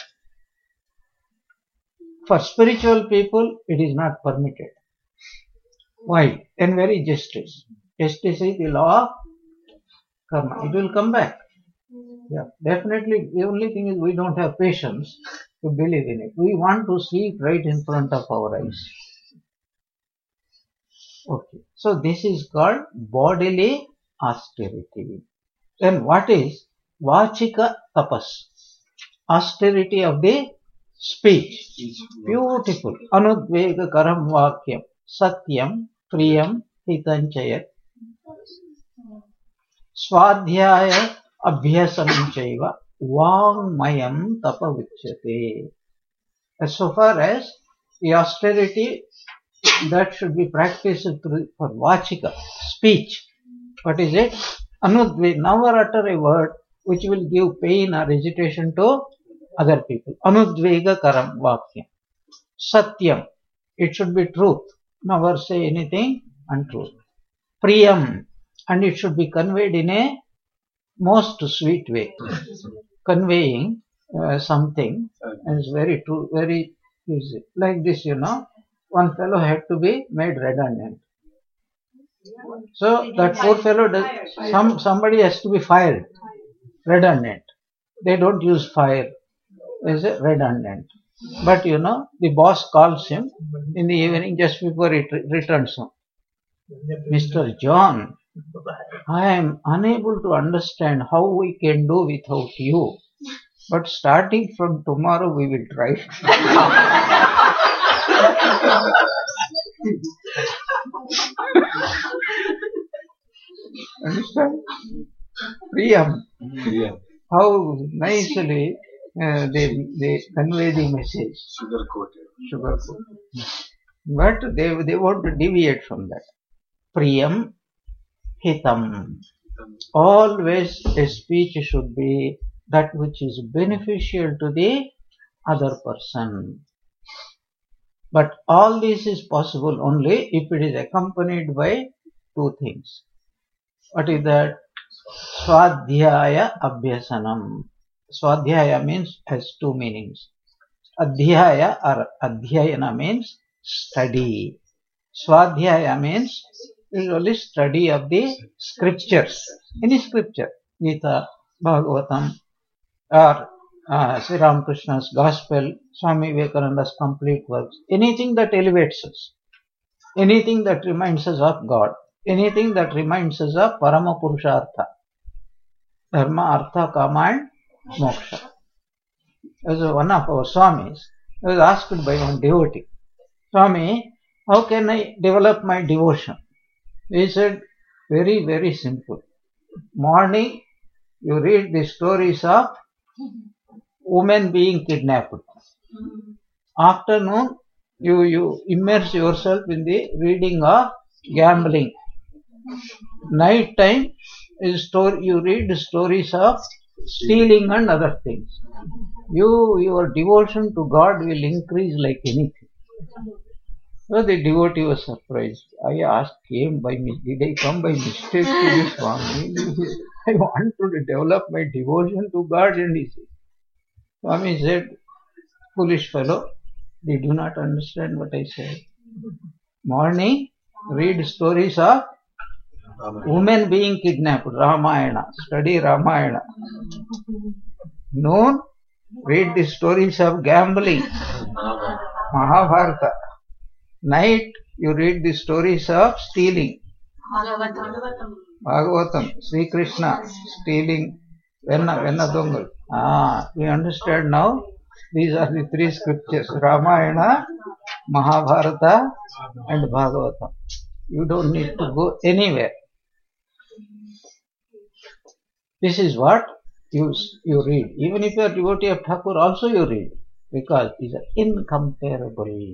For spiritual people, it is not permitted. Why? And very justice. Justice is the law of karma. It will come back. Yeah, definitely. The only thing is we don't have patience to believe in it. We want to see it right in front of our eyes. Okay. So this is called bodily austerity. Then what is vachika tapas? Austerity of the speech. Beautiful. Anudvega karam vakyam. Satyam, priyam, hitanchayat. Swadhyaya abhyasanam chaiva. Vangmayam tapa vichyate. As so far as the austerity that should be practiced for vachika, speech. What is it? Anudvega. Never utter a word which will give pain or agitation to other people. Anudvega karam vakyam. Satyam. It should be truth. Never say anything untruth. Priyam. And it should be conveyed in a most sweet way. Conveying something is very true, very easy. Like this, one fellow had to be made redundant. So that poor fellow somebody has to be fired. Redundant. They don't use fire as a redundant. But the boss calls him in the evening just before he returns home. Mr. John, I am unable to understand how we can do without you. But starting from tomorrow we will try. Understand? Priyam. How nicely they convey the message. Sugar coated. But they want to deviate from that. Priyam, hitam. Always a speech should be that which is beneficial to the other person. But all this is possible only if it is accompanied by two things. What is that? Swadhyaya abhyasanam. Swadhyaya means has two meanings. Adhyaya or adhyayana means study. Swadhyaya means usually study of the scriptures. Any scripture, Gita, Bhagavatam, or Sri Ramakrishna's Gospel, Swami Vivekananda's complete works. Anything that elevates us. Anything that reminds us of God. Anything that reminds us of Parama Purushartha. Dharma, Artha, Kama and Moksha. As one of our Swamis was asked by one devotee, Swami, how can I develop my devotion? He said, very, very simple. Morning, you read the stories of women being kidnapped. Afternoon, you immerse yourself in the reading of gambling. Night time, you read stories of stealing and other things. Your devotion to God will increase like anything. So the devotee was surprised. I asked him, did I come by mistake to this Swami? I want to develop my devotion to God. And he said, Swami said, foolish fellow, they do not understand what I said. Morning, read stories of women being kidnapped, Ramayana, study Ramayana. Noon, read the stories of gambling, Mahabharata. Night, you read the stories of stealing, Bhagavatam, Sri Krishna, stealing, Venna Dongal. We understand now. These are the three scriptures, Ramayana, Mahabharata and Bhagavatam. You don't need to go anywhere. This is what you read. Even if you are devotee of Thakur, also you read, because these are incomparable.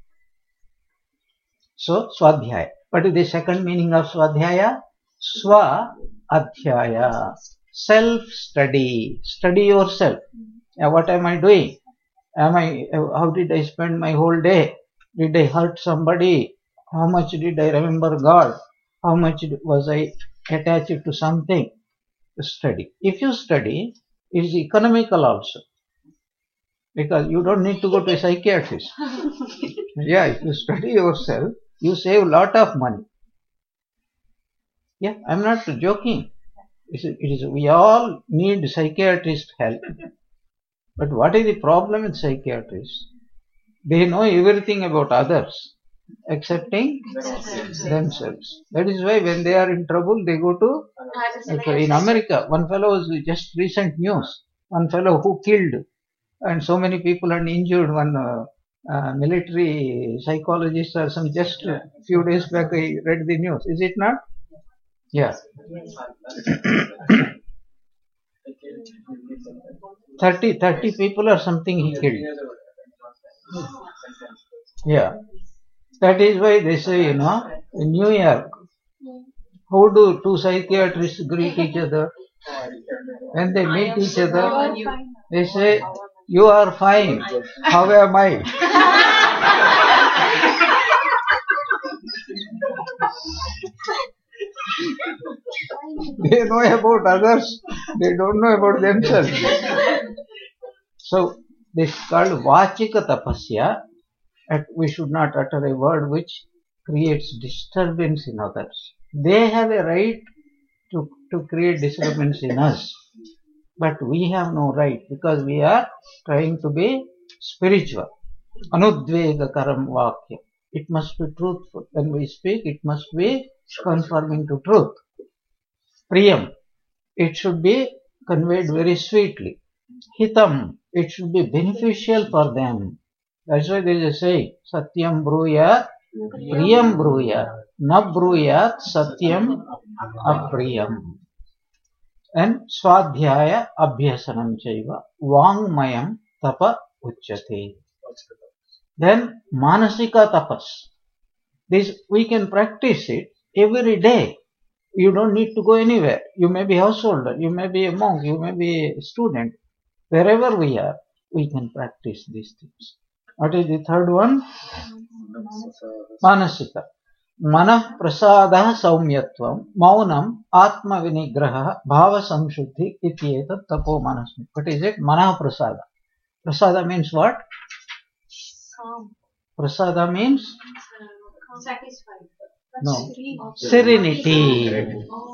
So, Swadhyaya. What is the second meaning of Swadhyaya? Swa Adhyaya. Self-study. Study yourself. What am I doing? How did I spend my whole day? Did I hurt somebody? How much did I remember God? How much was I attached to something? Study. If you study, it is economical also. Because you don't need to go to a psychiatrist. Yeah, if you study yourself, you save a lot of money. Yeah, I'm not joking. We all need psychiatrist help. But what is the problem with psychiatrists? They know everything about others, excepting themselves. That is why when they are in trouble, they go to, in America, one fellow was just recent news, one fellow who killed and so many people are injured, one military psychologist or some, just a few days back I read the news. Is it not? Yeah. 30 people or something he killed. Yeah. That is why they say, in New York, how do two psychiatrists greet each other? When they meet each other, they say, you are fine. How am I? They know about others. They don't know about themselves. So, this is called Vachika Tapasya. We should not utter a word which creates disturbance in others. They have a right to create disturbance in us. But we have no right, because we are trying to be spiritual. Anudvegakaram Vakya. It must be truthful. When we speak, it must be conforming to truth. Priyam. It should be conveyed very sweetly. Hitam. It should be beneficial for them. That's why there is a saying, Satyam Bruyat, Priyam Bruyat, Na Bruyat, Satyam Apriyam. And Swadhyaya Abhyasanam Chaiva, Vangmayam Tapa Uchyate. Then Manasika Tapas. This, we can practice it every day. You don't need to go anywhere. You may be householder, you may be a monk, you may be a student. Wherever we are, we can practice these things. What is the third one? Manasika. Manah prasada saumyatvam, maunam atma vinigraha, bhava samshuddhi, ityeta tapo manasmi. What is it? Manah prasada. Prasada means what? Prasada means? Satisfied. No. Serenity.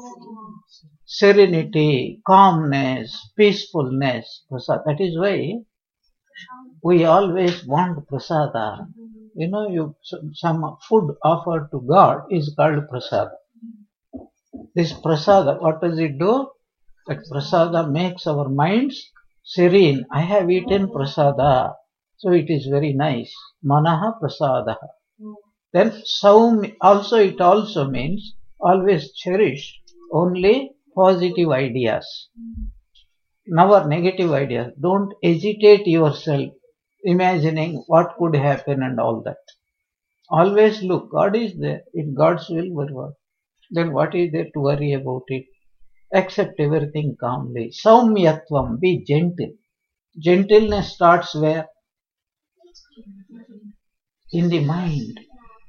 Serenity, calmness, peacefulness. Prasada. That is why we always want prasada. Some food offered to God is called prasada. This prasada, what does it do? That prasada makes our minds serene. I have eaten prasada, so it is very nice. Manaha prasadaha. Then it also means always cherish only positive ideas. Never negative ideas. Don't agitate yourself imagining what could happen and all that. Always look, God is there. If God's will were what, then what is there to worry about it? Accept everything calmly. Saumyatvam, be gentle. Gentleness starts where? In the mind.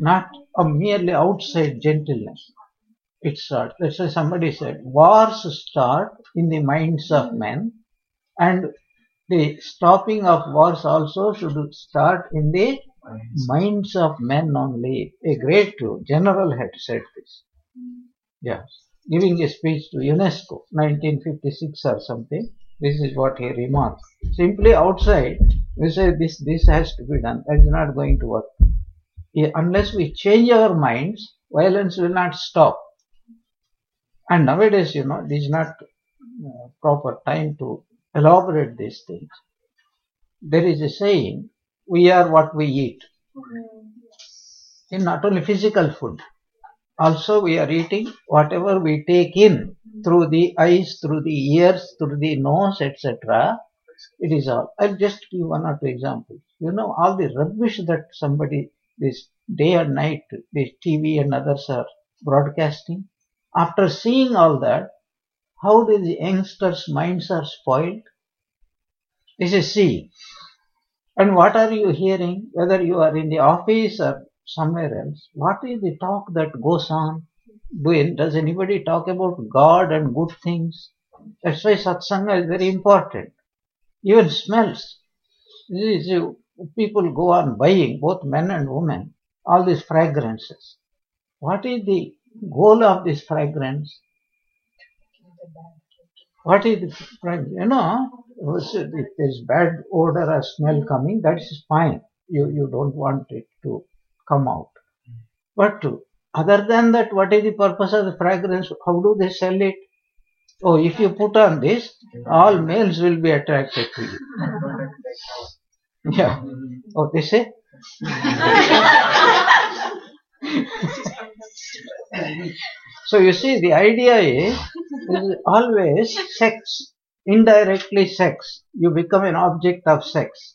not a merely outside gentleness. It starts. Let's say somebody said, wars start in the minds of men, and the stopping of wars also should start in the minds of men only. A great general had said this. Yeah, giving a speech to UNESCO, 1956 or something. This is what he remarked. Simply outside, we say this has to be done. That is not going to work. Unless we change our minds, violence will not stop. And nowadays, it is not proper time to elaborate these things. There is a saying, we are what we eat. In not only physical food, also we are eating whatever we take in through the eyes, through the ears, through the nose, etc. It is all. I'll just give one or two examples. All the rubbish that somebody, this day and night, this TV and others are broadcasting. After seeing all that, how do the youngsters' minds are spoiled? This is see. And what are you hearing? Whether you are in the office or somewhere else, what is the talk that goes on? Does anybody talk about God and good things? That's why satsanga is very important. Even smells. People go on buying, both men and women, all these fragrances. What is the goal of this fragrance? What is the fragrance? If there's bad odor or smell coming, that is fine. You don't want it to come out. But other than that, what is the purpose of the fragrance? How do they sell it? Oh, if you put on this, all males will be attracted to you. Yeah. Oh, they say? So you see, the idea is always sex, indirectly sex. You become an object of sex.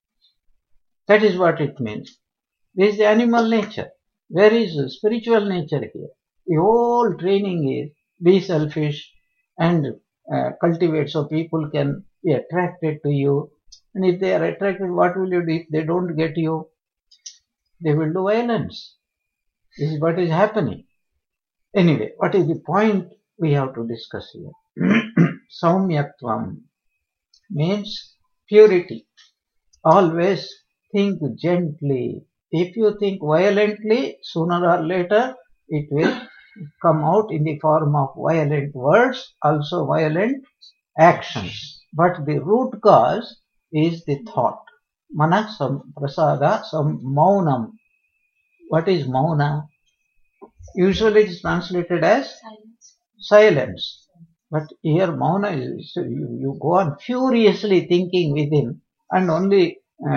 That is what it means. This is the animal nature. Where is the spiritual nature here? The whole training is be selfish and cultivate so people can be attracted to you. And if they are attracted, what will you do? If they don't get you, they will do violence. This is what is happening. Anyway, what is the point we have to discuss here? Saumyatvam means purity. Always think gently. If you think violently, sooner or later it will come out in the form of violent words, also violent actions. But the root cause is the thought. Mana prasada maunam. What is mauna? Usually it is translated as silence. But here mauna is, you go on furiously thinking within and only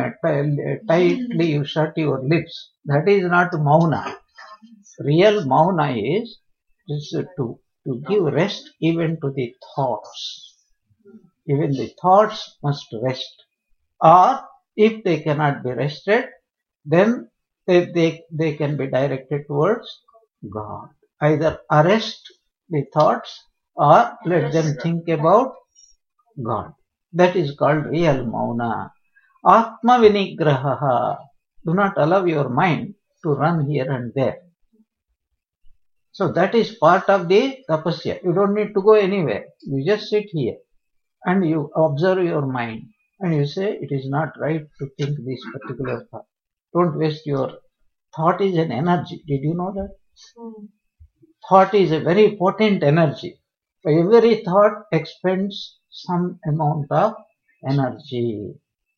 tightly you shut your lips. That is not mauna. Real mauna is to give rest even to the thoughts. Even the thoughts must rest. Or if they cannot be rested, then they can be directed towards God. Either arrest the thoughts or let them think about God. That is called real mauna. Atma vinigraha. Do not allow your mind to run here and there. So that is part of the tapasya. You don't need to go anywhere. You just sit here and you observe your mind and you say it is not right to think this particular thought. Don't waste your thought is an energy. Did you know that? Thought is a very potent energy. Every thought expends some amount of energy.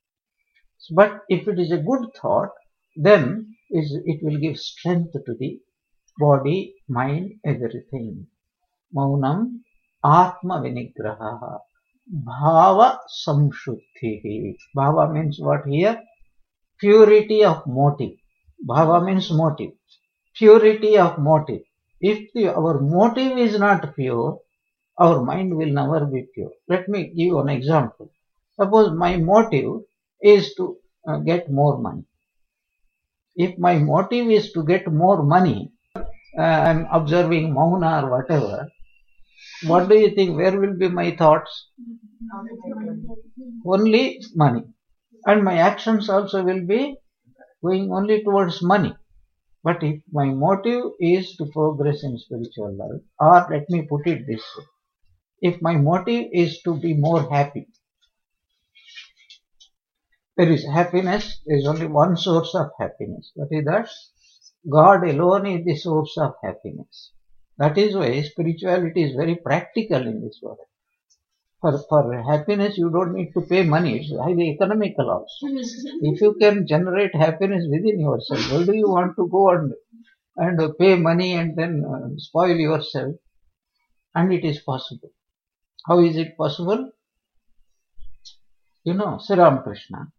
But if it is a good thought, then it will give strength to the body, mind, everything. Maunam atma vinigraha. Bhava samshuddhi. Bhava means what here? Purity of motive. Bhava means motive. Purity of motive. If our motive is not pure, our mind will never be pure. Let me give you an example. Suppose my motive is to get more money. If my motive is to get more money, I am observing mauna or whatever, what do you think? Where will be my thoughts? Only money. And my actions also will be going only towards money. But if my motive is to progress in spiritual life, or let me put it this way, if my motive is to be more happy, there is happiness, there is only one source of happiness. What is that? God alone is the source of happiness. That is why spirituality is very practical in this world. For happiness, you don't need to pay money. It's highly economical also. If you can generate happiness within yourself, why do you want to go and pay money and then spoil yourself? And it is possible. How is it possible? You know, Sri Ramakrishna.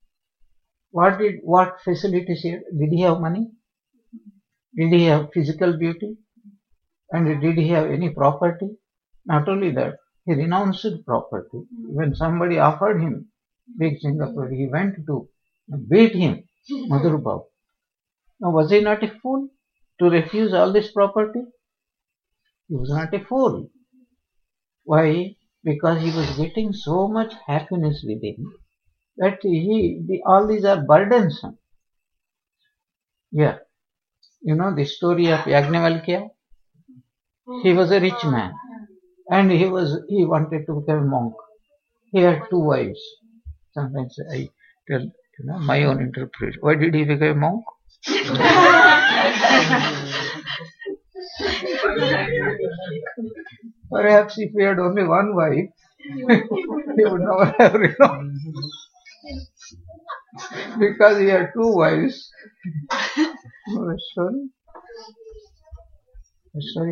What facilities he had? Did he have money? Did he have physical beauty? And did he have any property? Not only that, he renounced property. When somebody offered him big Singapore, he went to beat him, Madhur Babu. Now, was he not a fool to refuse all this property? He was not a fool. Why? Because he was getting so much happiness within that all these are burdensome. Yeah. You know the story of Yajnavalkya? He was a rich man and he wanted to become a monk. He had 2 wives. Sometimes I tell my own interpretation. Why did he become a monk? Perhaps if he had only 1 wife, he would never have renounced. Because he had 2 wives. Sorry,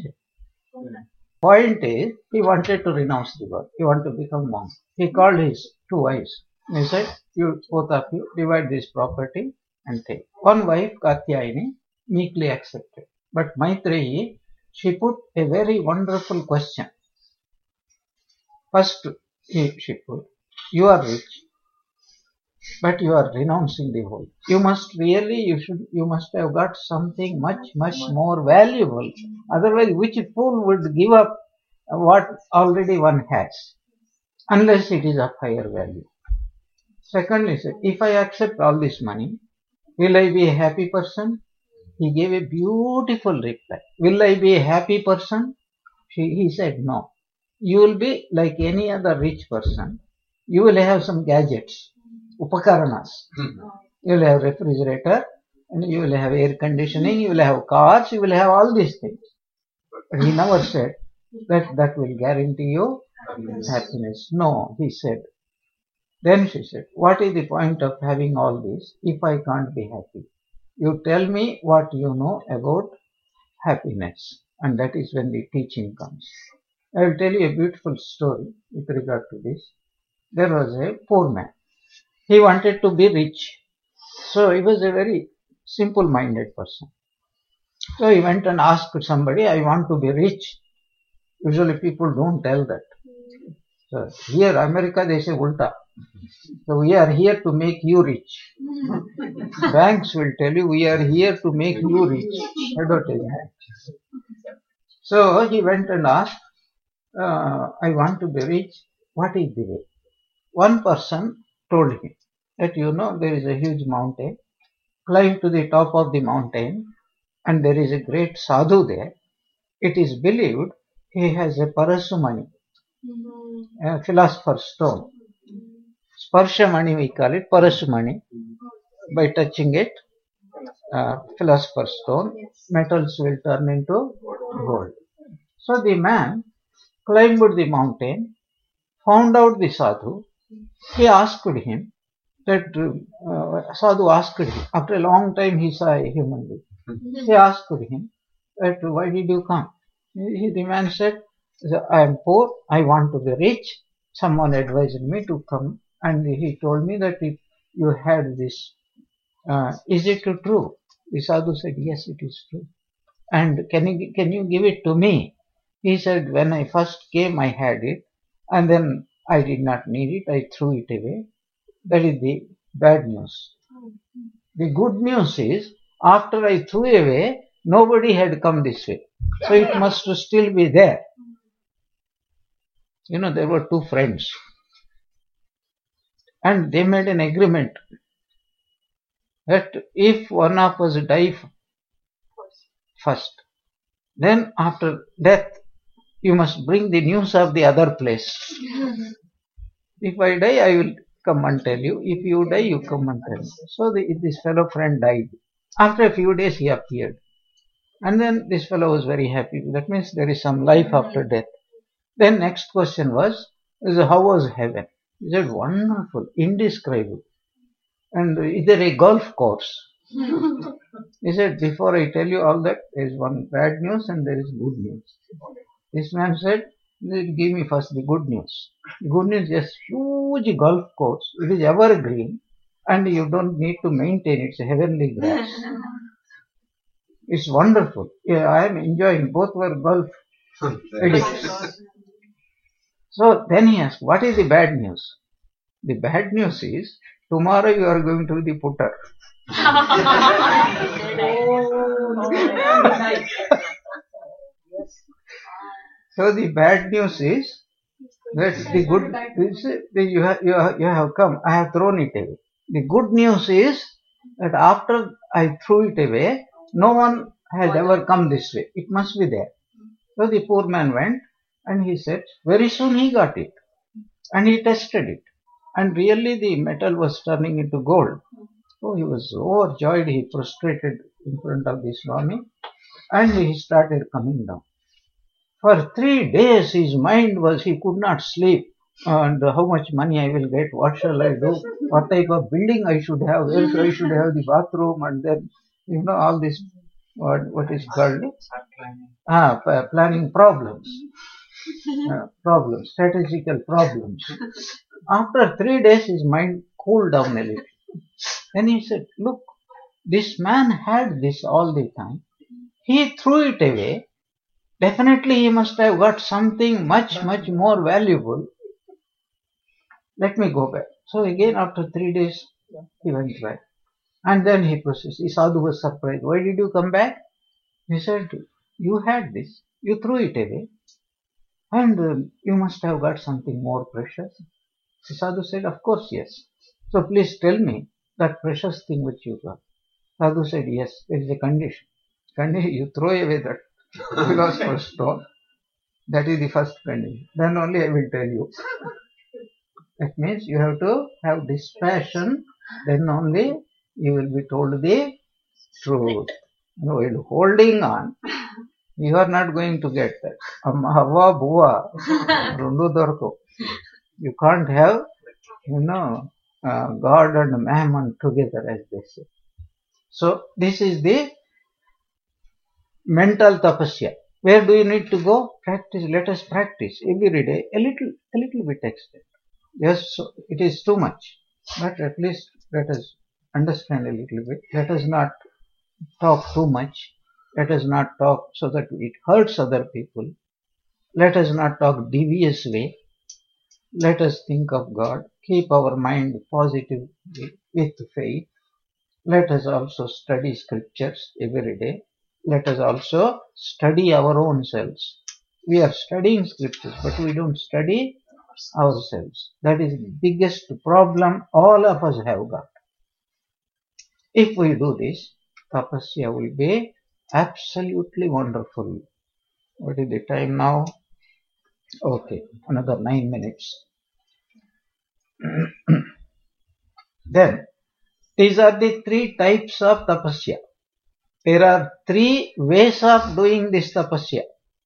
point is, he wanted to renounce the world. He wanted to become monk. He called his 2 wives. He said, you both of you divide this property and take. 1 wife, Katyayani, meekly accepted. But Maitreyi, she put a very wonderful question. First, she put, you are rich, but you are renouncing the whole. You must have got something much more valuable. Otherwise, which fool would give up what already one has, unless it is of higher value? Secondly, if I accept all this money, will I be a happy person? He gave a beautiful reply. Will I be a happy person? He said no. You will be like any other rich person. You will have some gadgets, upakaranas. You will have refrigerator, and you will have air conditioning, you will have cars, you will have all these things. But he never said that will guarantee you happiness. No, he said. Then she said, what is the point of having all this if I can't be happy? You tell me what you know about happiness. And that is when the teaching comes. I will tell you a beautiful story with regard to this. There was a poor man. He wanted to be rich. So he was a very simple-minded person. So he went and asked somebody, I want to be rich. Usually people don't tell that. So here, America, they say ulta. So we are here to make you rich. Banks will tell you, we are here to make you rich. Advertisement. So he went and asked, I want to be rich. What is the way? One person told him that there is a huge mountain. Climb to the top of the mountain and there is a great sadhu there. It is believed he has a parasumani, a philosopher's stone. Sparshamani we call it, parasumani. By touching it, philosopher's stone, metals will turn into gold. So the man climbed the mountain, found out the sadhu. He asked him that, sadhu asked him, after a long time he saw a human being. He asked him that, why did you come? The man said, I am poor, I want to be rich. Someone advised me to come and he told me that if you had this, is it true? The sadhu said, yes, it is true. And can you give it to me? He said, when I first came, I had it, and then I did not need it, I threw it away. That is the bad news. The good news is, after I threw away, nobody had come this way. So it must still be there. There were 2 friends. And they made an agreement that if one of us die first. Then after death, you must bring the news of the other place. If I die, I will come and tell you. If you die, you come and tell me. So this fellow friend died. After a few days, he appeared. And then this fellow was very happy. That means there is some life after death. Then next question was, how was heaven? He said, wonderful, indescribable. And is there a golf course? He said, before I tell you all that, there is one bad news and there is good news. This man said, give me first the good news. The good news is huge golf course. It is evergreen and you don't need to maintain it. It's a heavenly grass. It's wonderful. Yeah, I am enjoying. Both were golf addicts. So then he asked, what is the bad news? The bad news is, tomorrow you are going to the putter. So the bad news is that the good is you have come. I have thrown it away. The good news is that after I threw it away, no one has ever come this way. It must be there. So the poor man went and he said, very soon he got it and he tested it. And really the metal was turning into gold. So he was overjoyed. He prostrated in front of the Swami and he started coming down. For 3 days his mind was, he could not sleep. And how much money I will get, what shall I do, what type of building I should have, where I should have the bathroom, and then, all this, what is called? Planning problems. Strategical problems. After 3 days his mind cooled down a little. Then he said, look, this man had this all the time. He threw it away. Definitely he must have got something much, much more valuable. Let me go back. So again after 3 days he went back. And then he proceeded. The sadhu was surprised. Why did you come back? He said, you had this. You threw it away. And you must have got something more precious. The sadhu said, of course, yes. So please tell me that precious thing which you got. Sadhu said, yes, there is a condition. You throw away that philosopher's stone. That is the first condition. Then only I will tell you. That means you have to have dispassion. Then only you will be told the truth. While holding on, you are not going to get that. Hava bhuva, rundu dorko. You can't have, God and Mammon together, as they say. So this is the mental tapasya. Where do you need to go? Practice. Let us practice every day a little bit extent. Yes, so it is too much, but at least let us understand a little bit. Let us not talk too much. Let us not talk so that it hurts other people. Let us not talk devious way. Let us think of God. Keep our mind positive with faith. Let us also study scriptures every day. Let us also study our own selves. We are studying scriptures, but we don't study ourselves. That is the biggest problem all of us have got. If we do this, tapasya will be absolutely wonderful. What is the time now? Okay, another 9 minutes. Then, these are the 3 types of tapasya. There are 3 ways of doing this tapasya.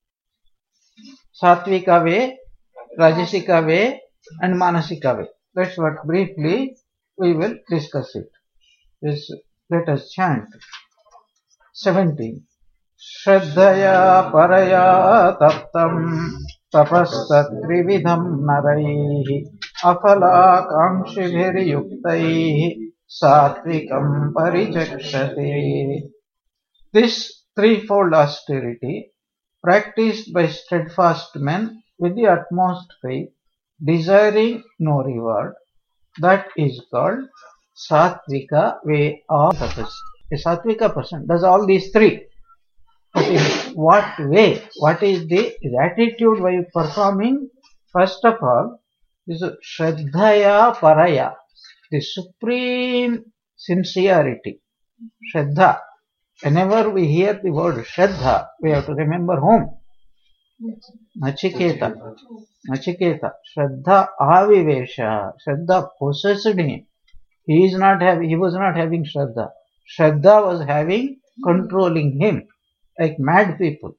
Sattvika way, Rajasika way, and Manasika way. That's what briefly we will discuss it. Let us chant. 17. Shraddhaya paraya taptam tapastatrividham naraihi afala kamshibhiryuktaihi satvikam parichakshate. This threefold austerity, practiced by steadfast men with the utmost faith, desiring no reward, that is called Sattvika way of tapasya. A Sattvika person does all these 3. But in what way? What is the attitude while performing? First of all, this is Shraddhaya Paraya, the supreme sincerity. Shraddha. Whenever we hear the word Shraddha, we have to remember whom? Nachiketa. Nachiketa. Shraddha avivesha. Shraddha possessed him. He was not having Shraddha. Shraddha was controlling him like mad people.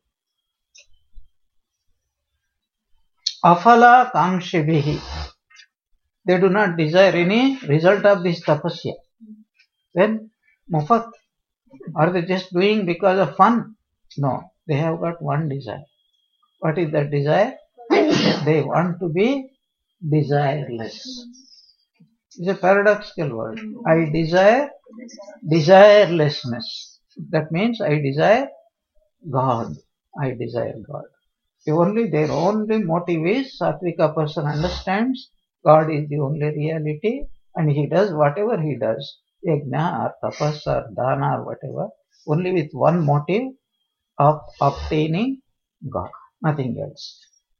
Afala kangshibihi. They do not desire any result of this tapasya. Then mufat. Are they just doing because of fun? No, they have got one desire. What is that desire? They want to be desireless. It's a paradoxical word. I desire desirelessness. That means I desire God. I desire God. Their only motive is Satvika person understands God is the only reality and he does whatever he does, yajna or tapas or dana or whatever, only with one motive of obtaining God, nothing else.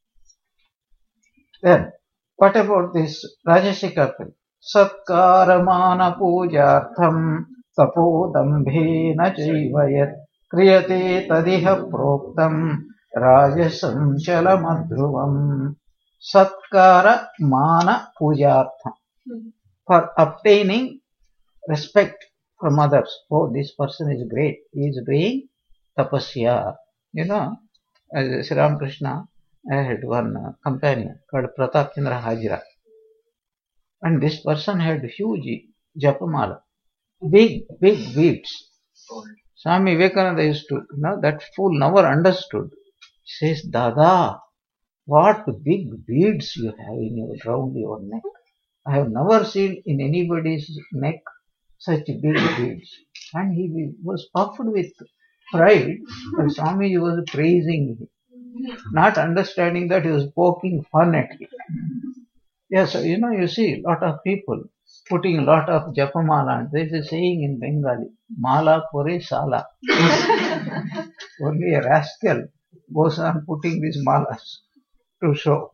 Then, what about this Rajasika? Satkaramana pujartham tapodambhena chaivayat kriyate tadiha proktam rajasam chalamadhruvam. Satkara mana pujartham. For obtaining respect from others. Oh, this person is great. He is doing tapasya. You know, as Sri Ramakrishna, I had one companion called Pratap Chandra Hajra. And this person had huge japamala. Big beads. Swami Vivekananda used to, that fool never understood. He says, Dada, what big beads you have around your neck. I have never seen in anybody's neck such big beads. And he was puffed with pride, and Swamiji was praising him, not understanding that he was poking fun at him. Yes, you see a lot of people putting a lot of japamala. There is a saying in Bengali, mala pore sala. Only a rascal goes on putting these malas to show.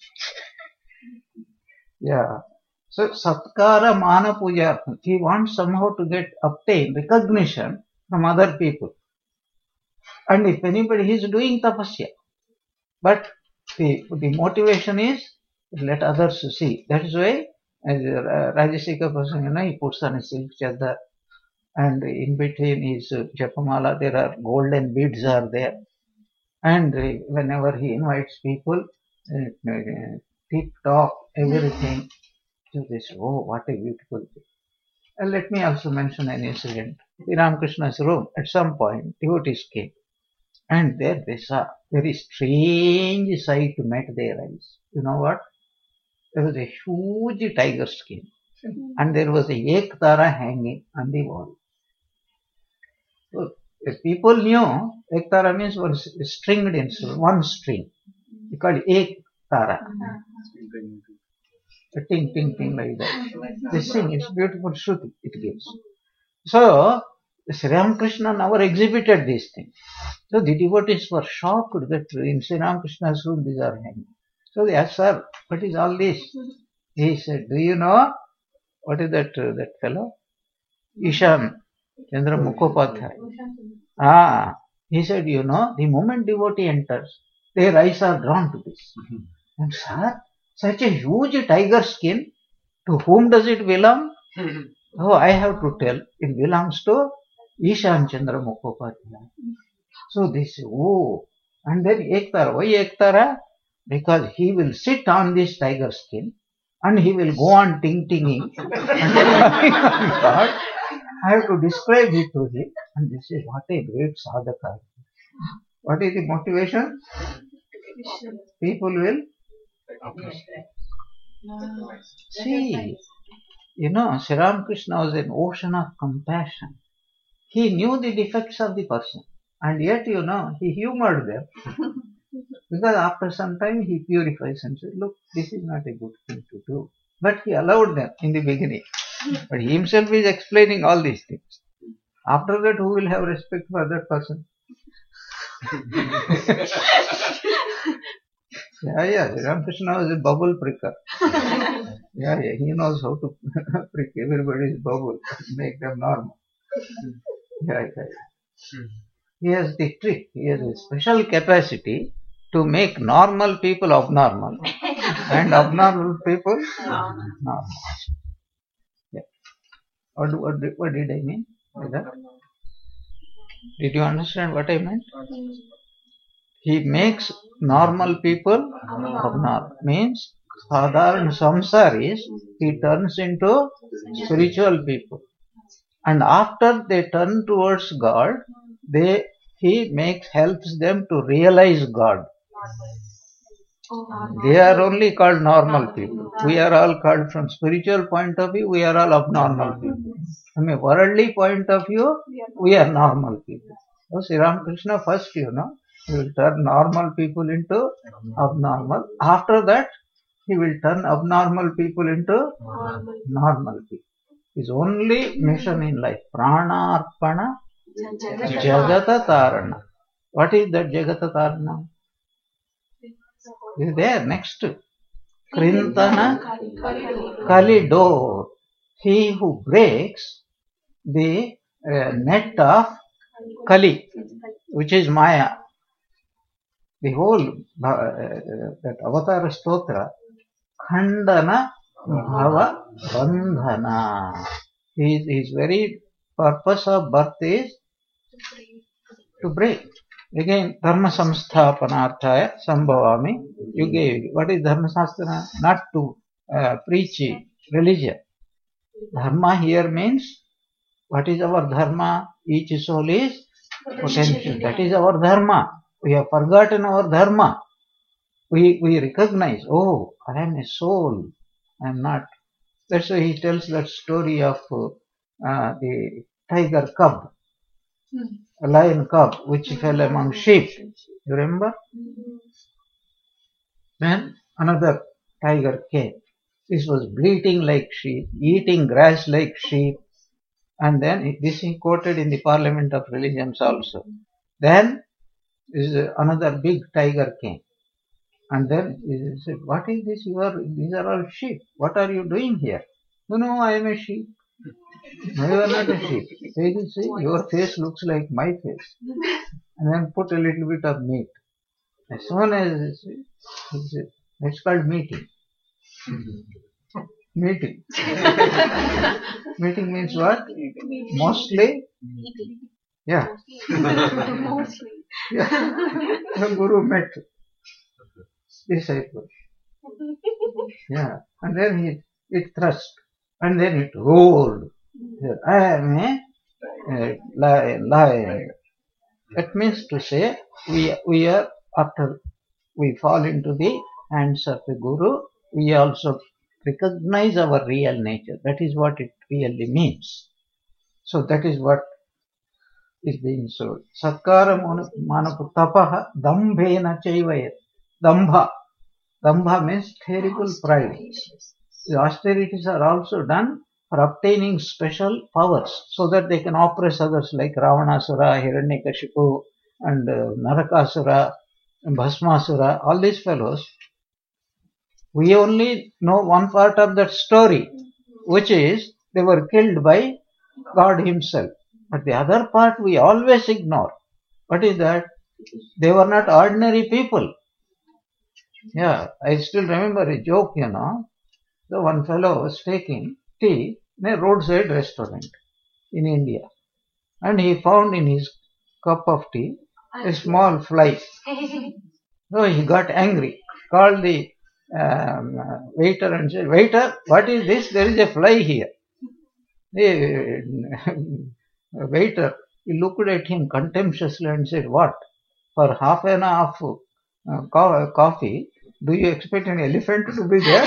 Yeah. So, satkara mana puja, he wants somehow to obtain recognition from other people. And if anybody is doing tapasya, but the motivation is let others see. That is why, as Rajasika person, he puts on a silk chadar, and in between his japamala, there are golden beads are there. And whenever he invites people, tip top, everything. So they say, oh, what a beautiful thing. And let me also mention an incident. In Ramakrishna's room, at some point, devotees came. And there they saw very strange sight met their eyes. You know what? There was a huge tiger skin. And there was a ektara hanging on the wall. So if people knew, ektara means one stringed instrument, one string. We call it ektara. Ting, ting, ting like that. This thing, it's beautiful shruti it gives. So, Sri Ramakrishna never exhibited these things. So the devotees were shocked that in Sri Ramakrishna's room these are hanging. So they asked, sir, what is all this? He said, do you know what is that fellow? Ishan Chandra Mukhopadhyay. He said, the moment devotee enters, their eyes are drawn to this. And sir, such a huge tiger skin, to whom does it belong? Oh, I have to tell, it belongs to Ishan Chandra Mukhopadhyay. So they say, oh, and then Ektara, why Ektara? Because he will sit on this tiger skin and he will go on ting-tinging. I have to describe it to him. And they say, what a great sadhaka. What is the motivation? People will see. Sri Ramakrishna was an ocean of compassion. He knew the defects of the person. And yet, he humored them. Because after some time, he purifies and says, look, this is not a good thing to do. But he allowed them in the beginning. But he himself is explaining all these things. After that, who will have respect for that person? Yeah, Ramakrishna was a bubble pricker. Yeah, he knows how to prick everybody's bubble, make them normal. Yeah. He has the trick. He has a special capacity to make normal people abnormal and abnormal people normal. Yeah. What did I mean by that? Did you understand what I meant? He makes normal people abnormal. Means sadharan samsaris, he turns into spiritual people. And after they turn towards God, he helps them to realize God. They are only called normal people. We are all called from spiritual point of view, we are all abnormal people. From a worldly point of view, we are normal people. So Sri Ramakrishna first, he will turn normal people into abnormal. After that, he will turn abnormal people into normal people. His only mission in life, Pranarpana Jagata Tarana. What is that Jagata Tarana? Is there next. Krintana Kalidor. He who breaks the net of Kali, which is Maya. The whole that Avatara Stotra, Khandana Bhava Bandhana. His very purpose of birth is to break. Again, Dharma Samsthapanarthaya Sambhavami Yuge. What is Dharma Samsthana? Not to preach religion. Dharma here means, what is our Dharma? Each soul is potential. That is our Dharma. We have forgotten our Dharma. We recognize, oh, I am a soul. I am not. That's why he tells that story of the tiger cub, a lion cub, which fell among sheep. You remember? Then another tiger came. This was bleating like sheep, eating grass like sheep. And then this he quoted in the Parliament of Religions also. Then another big tiger came. And then he said, what is this? These are all sheep. What are you doing here? No, I am a sheep. No, you are not a sheep. They will say, your face looks like my face. And then put a little bit of meat. As soon as he said, it's called meeting. Meeting. Meeting means what? Mostly? Yeah. Yeah. The Guru met disciples. Yeah. And then it thrust. And then it roared. I am a lion. That means to say, we are, after we fall into the hands of the Guru, we also recognize our real nature. That is what it really means. So that is what is being sold. Satkara manapu tapaha dambhena chaivayat. Dambha. Dambha means terrible pride. The austerities are also done for obtaining special powers so that they can oppress others like Ravanasura, Hiranyakashipu and Narakasura and Bhasmasura, all these fellows. We only know one part of that story, which is they were killed by God himself. But the other part we always ignore. What is that? They were not ordinary people. Yeah, I still remember a joke, So one fellow was taking tea in a roadside restaurant in India. And he found in his cup of tea a small fly. So he got angry, called the waiter and said, waiter, what is this? There is a fly here. The waiter, he looked at him contemptuously and said, what? For half an hour of coffee, do you expect an elephant to be there?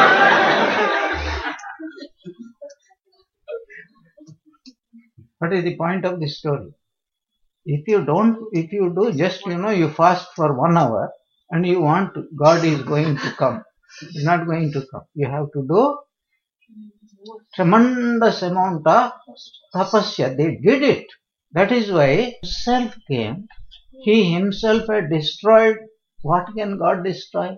What is the point of this story? If you do just, you fast for 1 hour and you want God is going to come. He's not going to come. You have to do tremendous amount of tapasya. They did it. That is why himself came. He himself had destroyed. What can God destroy?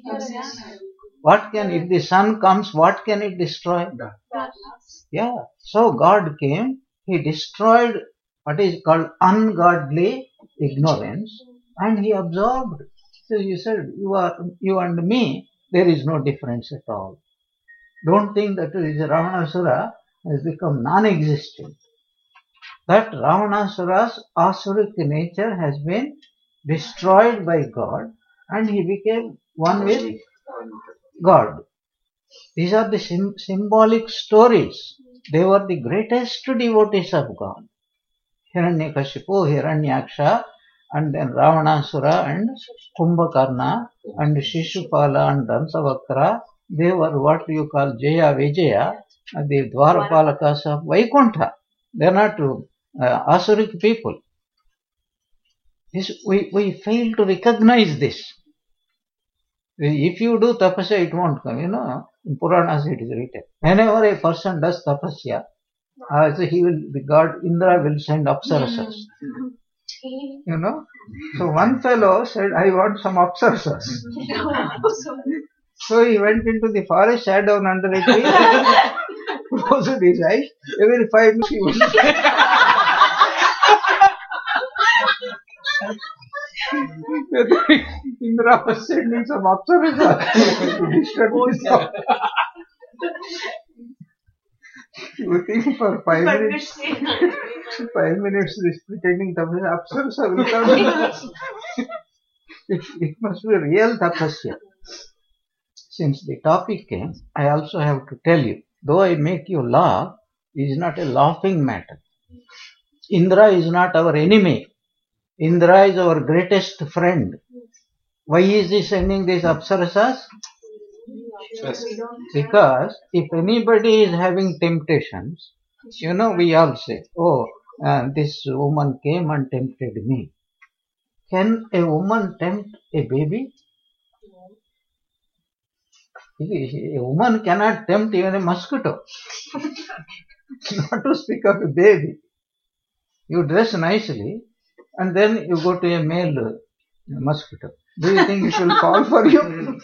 If the sun comes, what can it destroy? Yeah. So God came. He destroyed what is called ungodly ignorance, and he absorbed. So he said, you and me, there is no difference at all. Don't think that Ravanasura has become non-existent. That Ravanasura's asuric nature has been destroyed by God, and he became one with God. These are the symbolic stories. They were the greatest devotees of God. Hiranyakashipu, Hiranyaksha, and then Ravanasura and Kumbhakarna and Shishupala and Damsavakra. They were what you call Jaya Vijaya, the Dwarapalakas of Vaikuntha. They are not asuric people. We fail to recognize this. If you do tapasya, it won't come. In Puranas it is written. Whenever a person does tapasya, he will, the god Indra will send apsarasas. So one fellow said, I want some apsarasas. So he went into the forest, sat down under a tree, closed his eyes. Every 5 minutes he was Indra was sending some apsarasas to disturb his thought. You think for 5 minutes, 5 minutes this pretending tapasya, apsarasa will come. It must be real tapasya. Since the topic came, I also have to tell you, though I make you laugh, it is not a laughing matter. Indra is not our enemy. Indra is our greatest friend. Why is he sending these apsarasas? Because if anybody is having temptations, we all say, this woman came and tempted me. Can a woman tempt a baby? A woman cannot tempt even a mosquito. Not to speak of a baby. You dress nicely and then you go to a male mosquito. Do you think it will fall for you?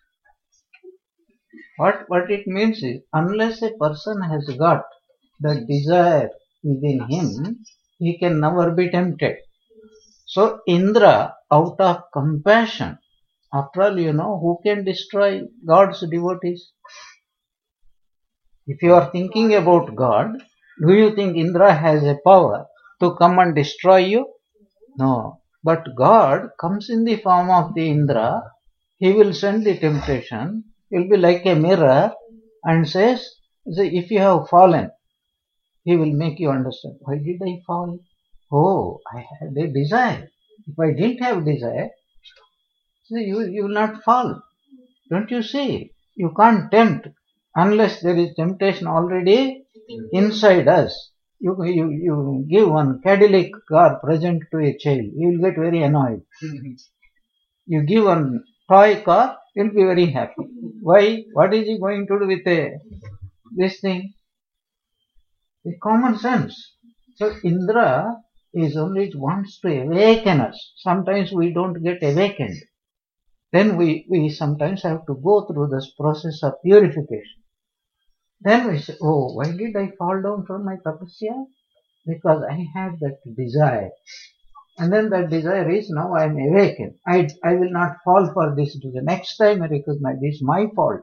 What it means is, unless a person has got the desire within him, he can never be tempted. So Indra, out of compassion, after all, who can destroy God's devotees? If you are thinking about God, do you think Indra has a power to come and destroy you? No. But God comes in the form of the Indra. He will send the temptation. He will be like a mirror and says, if you have fallen, he will make you understand. Why did I fall? Oh, I had a desire. If I didn't have desire, you will not fall. Don't you see? You can't tempt unless there is temptation already inside us. You give one Cadillac car present to a child, he will get very annoyed. You give one toy car, he will be very happy. Why? What is he going to do with this thing? It's common sense. So Indra is only wants to awaken us. Sometimes we don't get awakened. Then we sometimes have to go through this process of purification. Then we say, why did I fall down from my tapasya? Because I had that desire. And then that desire is, now I am awakened. I will not fall for this. The next time I recognize this is my fault.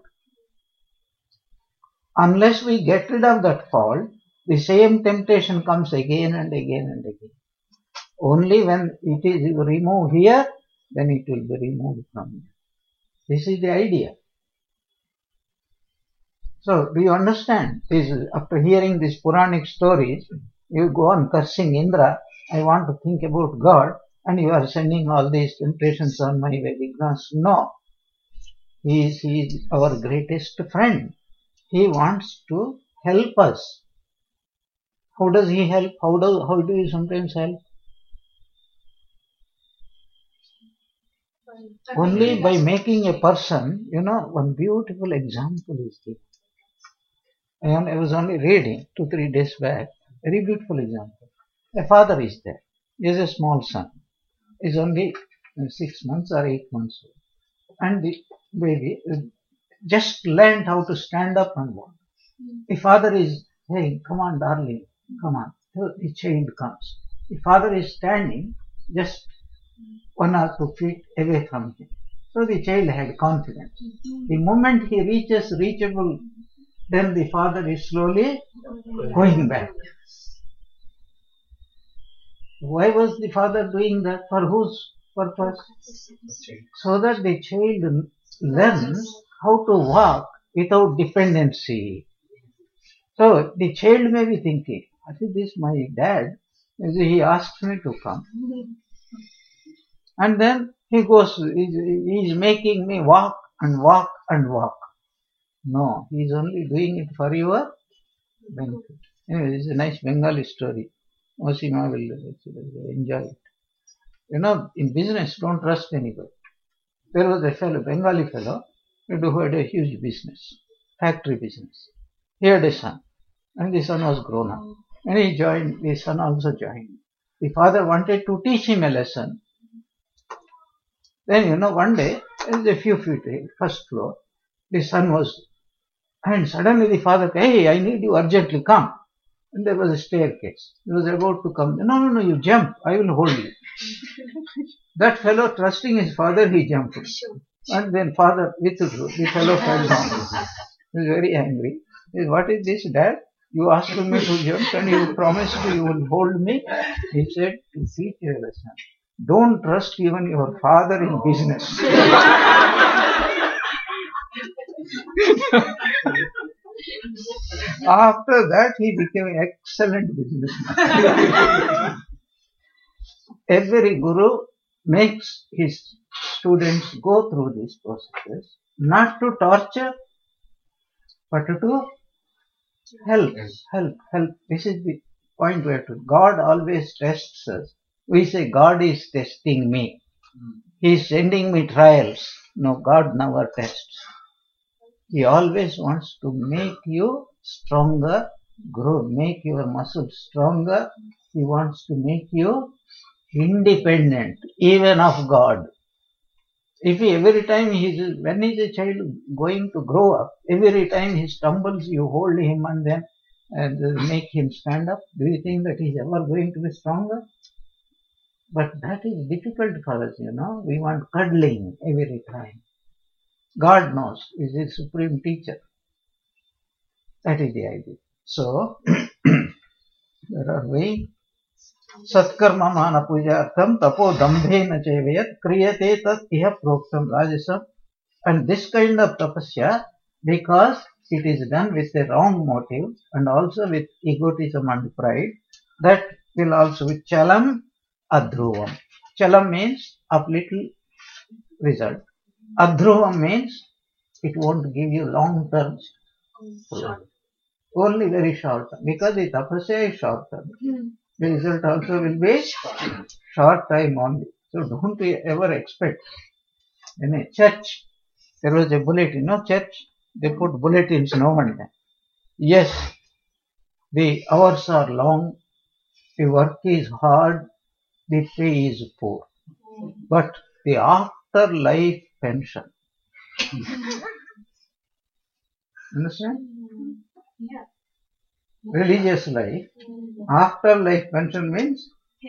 Unless we get rid of that fault, the same temptation comes again and again and again. Only when it is removed here, then it will be removed from here. This is the idea. So, do you understand? After hearing these Puranic stories, you go on cursing Indra, I want to think about God, and you are sending all these temptations on my way. No. He is our greatest friend. He wants to help us. How does he help? How do you sometimes help? Only by making a person, one beautiful example is given. I was only reading 2-3 days back, very beautiful example. A father is there. He has a small son. He is only 6 months or 8 months old. And the baby just learned how to stand up and walk. The father is saying, come on darling, come on. The child comes. The father is standing just 1 or 2 feet away from him. So the child had confidence. The moment he reaches reachable, then the father is slowly going back. Why was the father doing that? For whose purpose? So that the child learns how to walk without dependency. So the child may be thinking, what is this, my dad? He asks me to come. And then he goes, he is making me walk and walk and walk. No, he is only doing it for your benefit. Anyway, this is a nice Bengali story. Osima will enjoy it. You know, in business, don't trust anybody. There was a fellow, Bengali fellow, who had a huge business, factory business. He had a son, and the son was grown up. And he joined, the son also joined. The father wanted to teach him a lesson. Then, one day, there was a few feet, first floor, the son was, and suddenly the father said, hey, I need you urgently, come. And there was a staircase. He was about to come. No, you jump, I will hold you. That fellow, trusting his father, he jumped. And then father withdrew. The fellow fell down. He was very angry. He said, what is this, dad? You asked me to jump and you promised you will hold me. He said, to teach you a lesson. Don't trust even your father in business. After that, he became an excellent businessman. Every guru makes his students go through these processes, not to torture, but to help. This is the point where God always tests us. We say, God is testing me. He is sending me trials. No, God never tests. He always wants to make you stronger, grow, make your muscles stronger. He wants to make you independent, even of God. If he, every time when is a child going to grow up, every time he stumbles, you hold him and then make him stand up, do you think that he is ever going to be stronger? But that is difficult for us, We want cuddling every time. God knows, is the supreme teacher. That is the idea. So, where are we? Satkarma mana pujartham tapo dambhena chevayat kriyate tat iha proktam rajasam. And this kind of tapasya, because it is done with a wrong motive and also with egotism and pride, that will also with chalam adhruvam. Chalam means of little result. Adhruvam means it won't give you long term fruit. Only very short term. Because the tapasya is short term. The result also will be short time only. So don't ever expect. In a church, there was a bulletin, church, they put bulletins no one time. Yes, the hours are long, the work is hard, the pay is poor. But the afterlife pension. Understand? Yeah. Religious life, afterlife pension means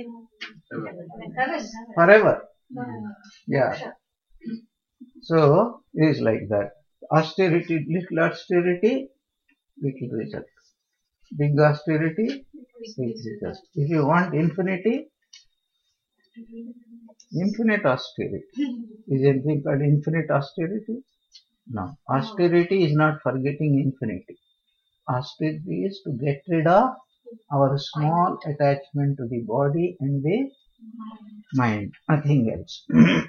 forever. Yeah. So, it is like that. Austerity, little result. Big austerity, big result. If you want infinity, infinite austerity. Is anything called infinite austerity? No. Austerity is not forgetting infinity. Austerity is to get rid of our small attachment to the body and the mind, nothing else.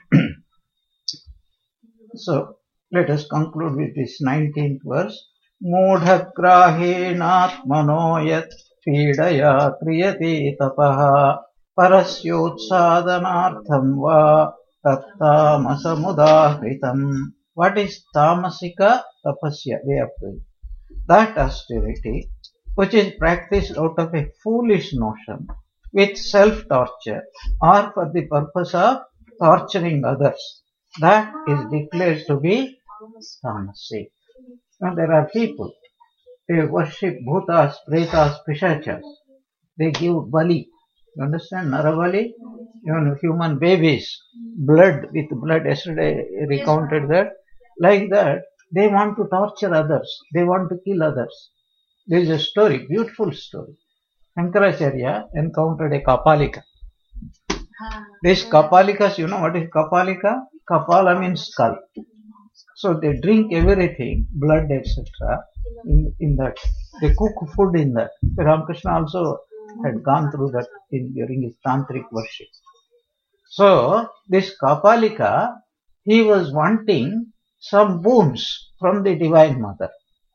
So, let us conclude with this 19th verse. Mudhagrahenatmano yat pidaya kriyate tapaha parasyotsadanartham va tattamasamudahritam. What is tamasika tapasya, way of doing? That austerity, which is practiced out of a foolish notion, with self-torture, or for the purpose of torturing others, that is declared to be tamasic. Now there are people, they worship bhutas, pretas, pishachas. They give bali. You understand? Naravali, even human babies, blood with blood. Yesterday recounted that. Like that, they want to torture others. They want to kill others. There is a story, beautiful story. Shankaracharya encountered a Kapalika. These Kapalikas, you know what is Kapalika? Kapala means skull. So they drink everything, blood, etc. In that. They cook food in that. Ramakrishna also had gone through that during his tantric worship. So this Kapalika, he was wanting some boons from the Divine Mother.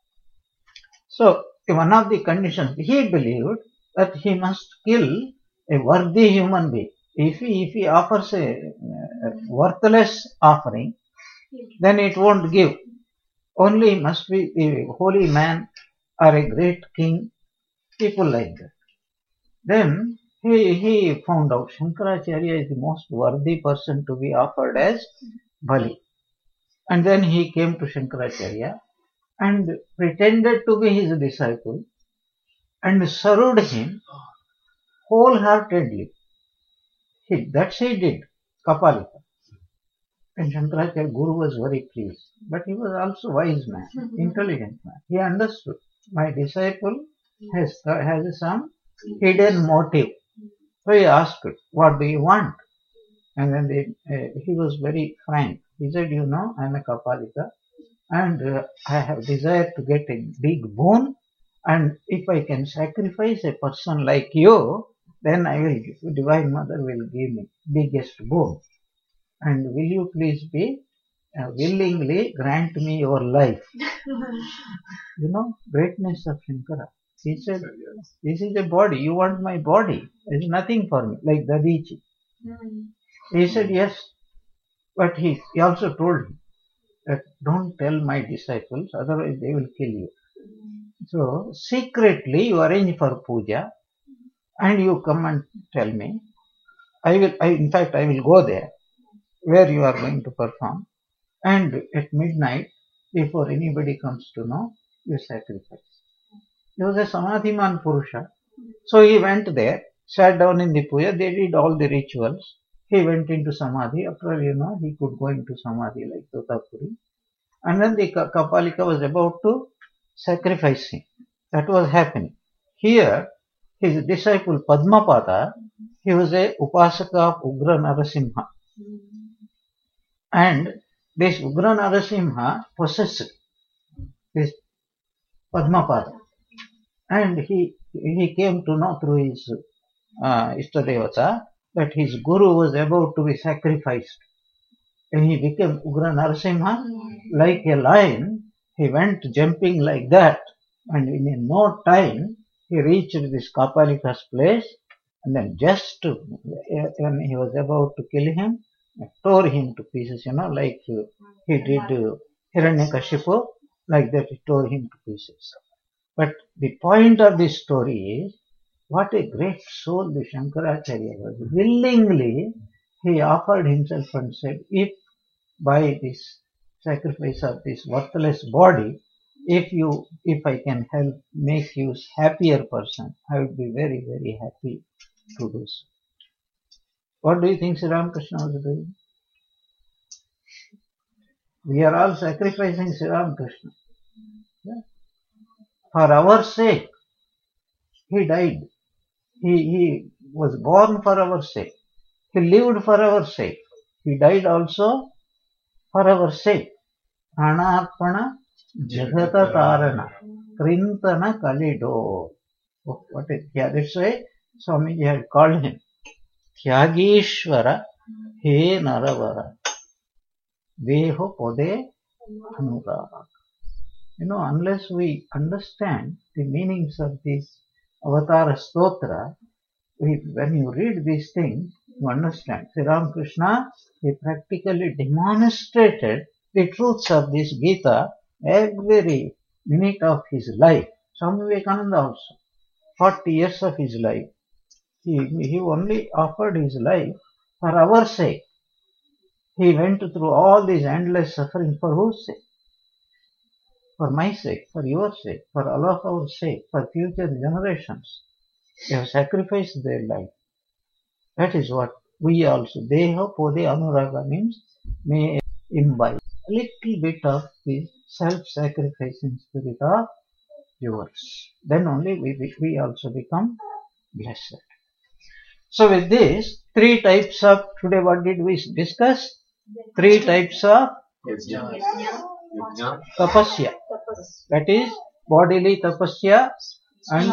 So one of the conditions, he believed that he must kill a worthy human being. If he offers a worthless offering, then it won't give. Only must be a holy man or a great king, people like that. Then he found out Shankaracharya is the most worthy person to be offered as Bali. And then he came to Shankaracharya and pretended to be his disciple and served him wholeheartedly. That's he did, Kapalika. And Shankaracharya Guru was very pleased. But he was also wise man, intelligent man. He understood. My disciple has some hidden motive. So he asked, what do you want? And then he was very frank. He said, you know, I am a Kapalika and I have desire to get a big boon, and if I can sacrifice a person like you, then Divine Mother will give me biggest boon. And will you please be willingly grant me your life? You know, greatness of Shankara. He said, this is a body. You want my body. There is nothing for me. Like Dadichi. He said, yes. But he also told him that don't tell my disciples, otherwise they will kill you. So secretly you arrange for puja and you come and tell me. In fact, I will go there where you are going to perform, and at midnight, before anybody comes to know, you sacrifice. He was a Samadhiman Purusha. So he went there, sat down in the puja, they did all the rituals. He went into Samadhi. After all, he could go into Samadhi like Totapuri. And then the Kapalika was about to sacrifice him. That was happening. Here, his disciple Padmapada, he was a Upasaka of Ugra Narasimha. And this Ugra Narasimha possessed this Padmapada. And he came to know through his Ishtadevata that his Guru was about to be sacrificed. And he became Ugra Narasimha. Like a lion, he went jumping like that. And in no time, he reached this Kapalika's place. And then just when he was about to kill him, tore him to pieces, like he did Hiranyakashipu, like that he tore him to pieces. But the point of this story is, what a great soul the Shankaracharya was. Willingly, he offered himself and said, if by this sacrifice of this worthless body, if I can help make you happier person, I would be very, very happy to do so. What do you think Sri Ramakrishna was doing? We are all sacrificing Sri Ramakrishna. Yeah. For our sake, he died. He was born for our sake. He lived for our sake. He died also for our sake. Pranarpana Jagata Tarana Krintana Kalido. What is Tyaga? That's why Swamiji had called him Tyagishwara He Naravara Deho Pode Anurag. Unless we understand the meanings of this Avatara Stotra, when you read these things, you understand. Sri Ramakrishna, he practically demonstrated the truths of this Gita every minute of his life. Swami Vivekananda also, 40 years of his life, he only offered his life for our sake. He went through all these endless suffering for whose sake? For my sake, for your sake, for all of our sake, for future generations. They have sacrificed their life. That is what we also, Deha Pode Anuraga means may imbibe a little bit of the self-sacrificing spirit of yours. Then only we also become blessed. So with this, three types of, today what did we discuss? Three types of tapasya. That is bodily tapasya and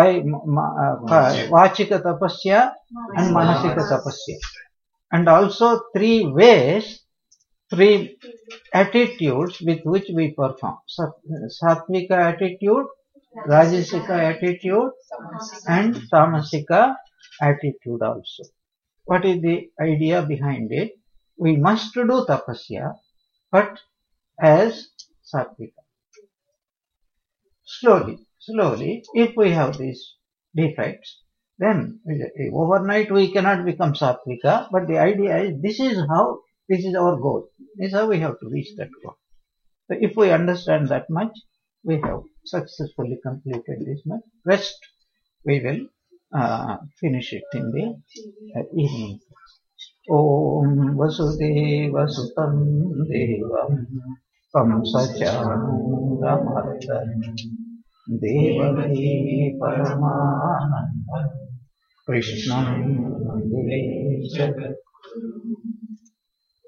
vachika tapasya and manasika tapasya. And also three ways, three attitudes with which we perform. Sattvika attitude, Rajasika attitude and Tamasika attitude also. What is the idea behind it? We must do tapasya, but as Sattvika. Slowly, if we have these defects, then overnight we cannot become Sattvika, but the idea is this is our goal. This is how we have to reach that goal. So if we understand that much, we have successfully completed this much. Rest we will finish it in the evening. Om Vasudeva Sutam Devam Kamsachanuramardan Devaki Paramanandam Krishnam Jagat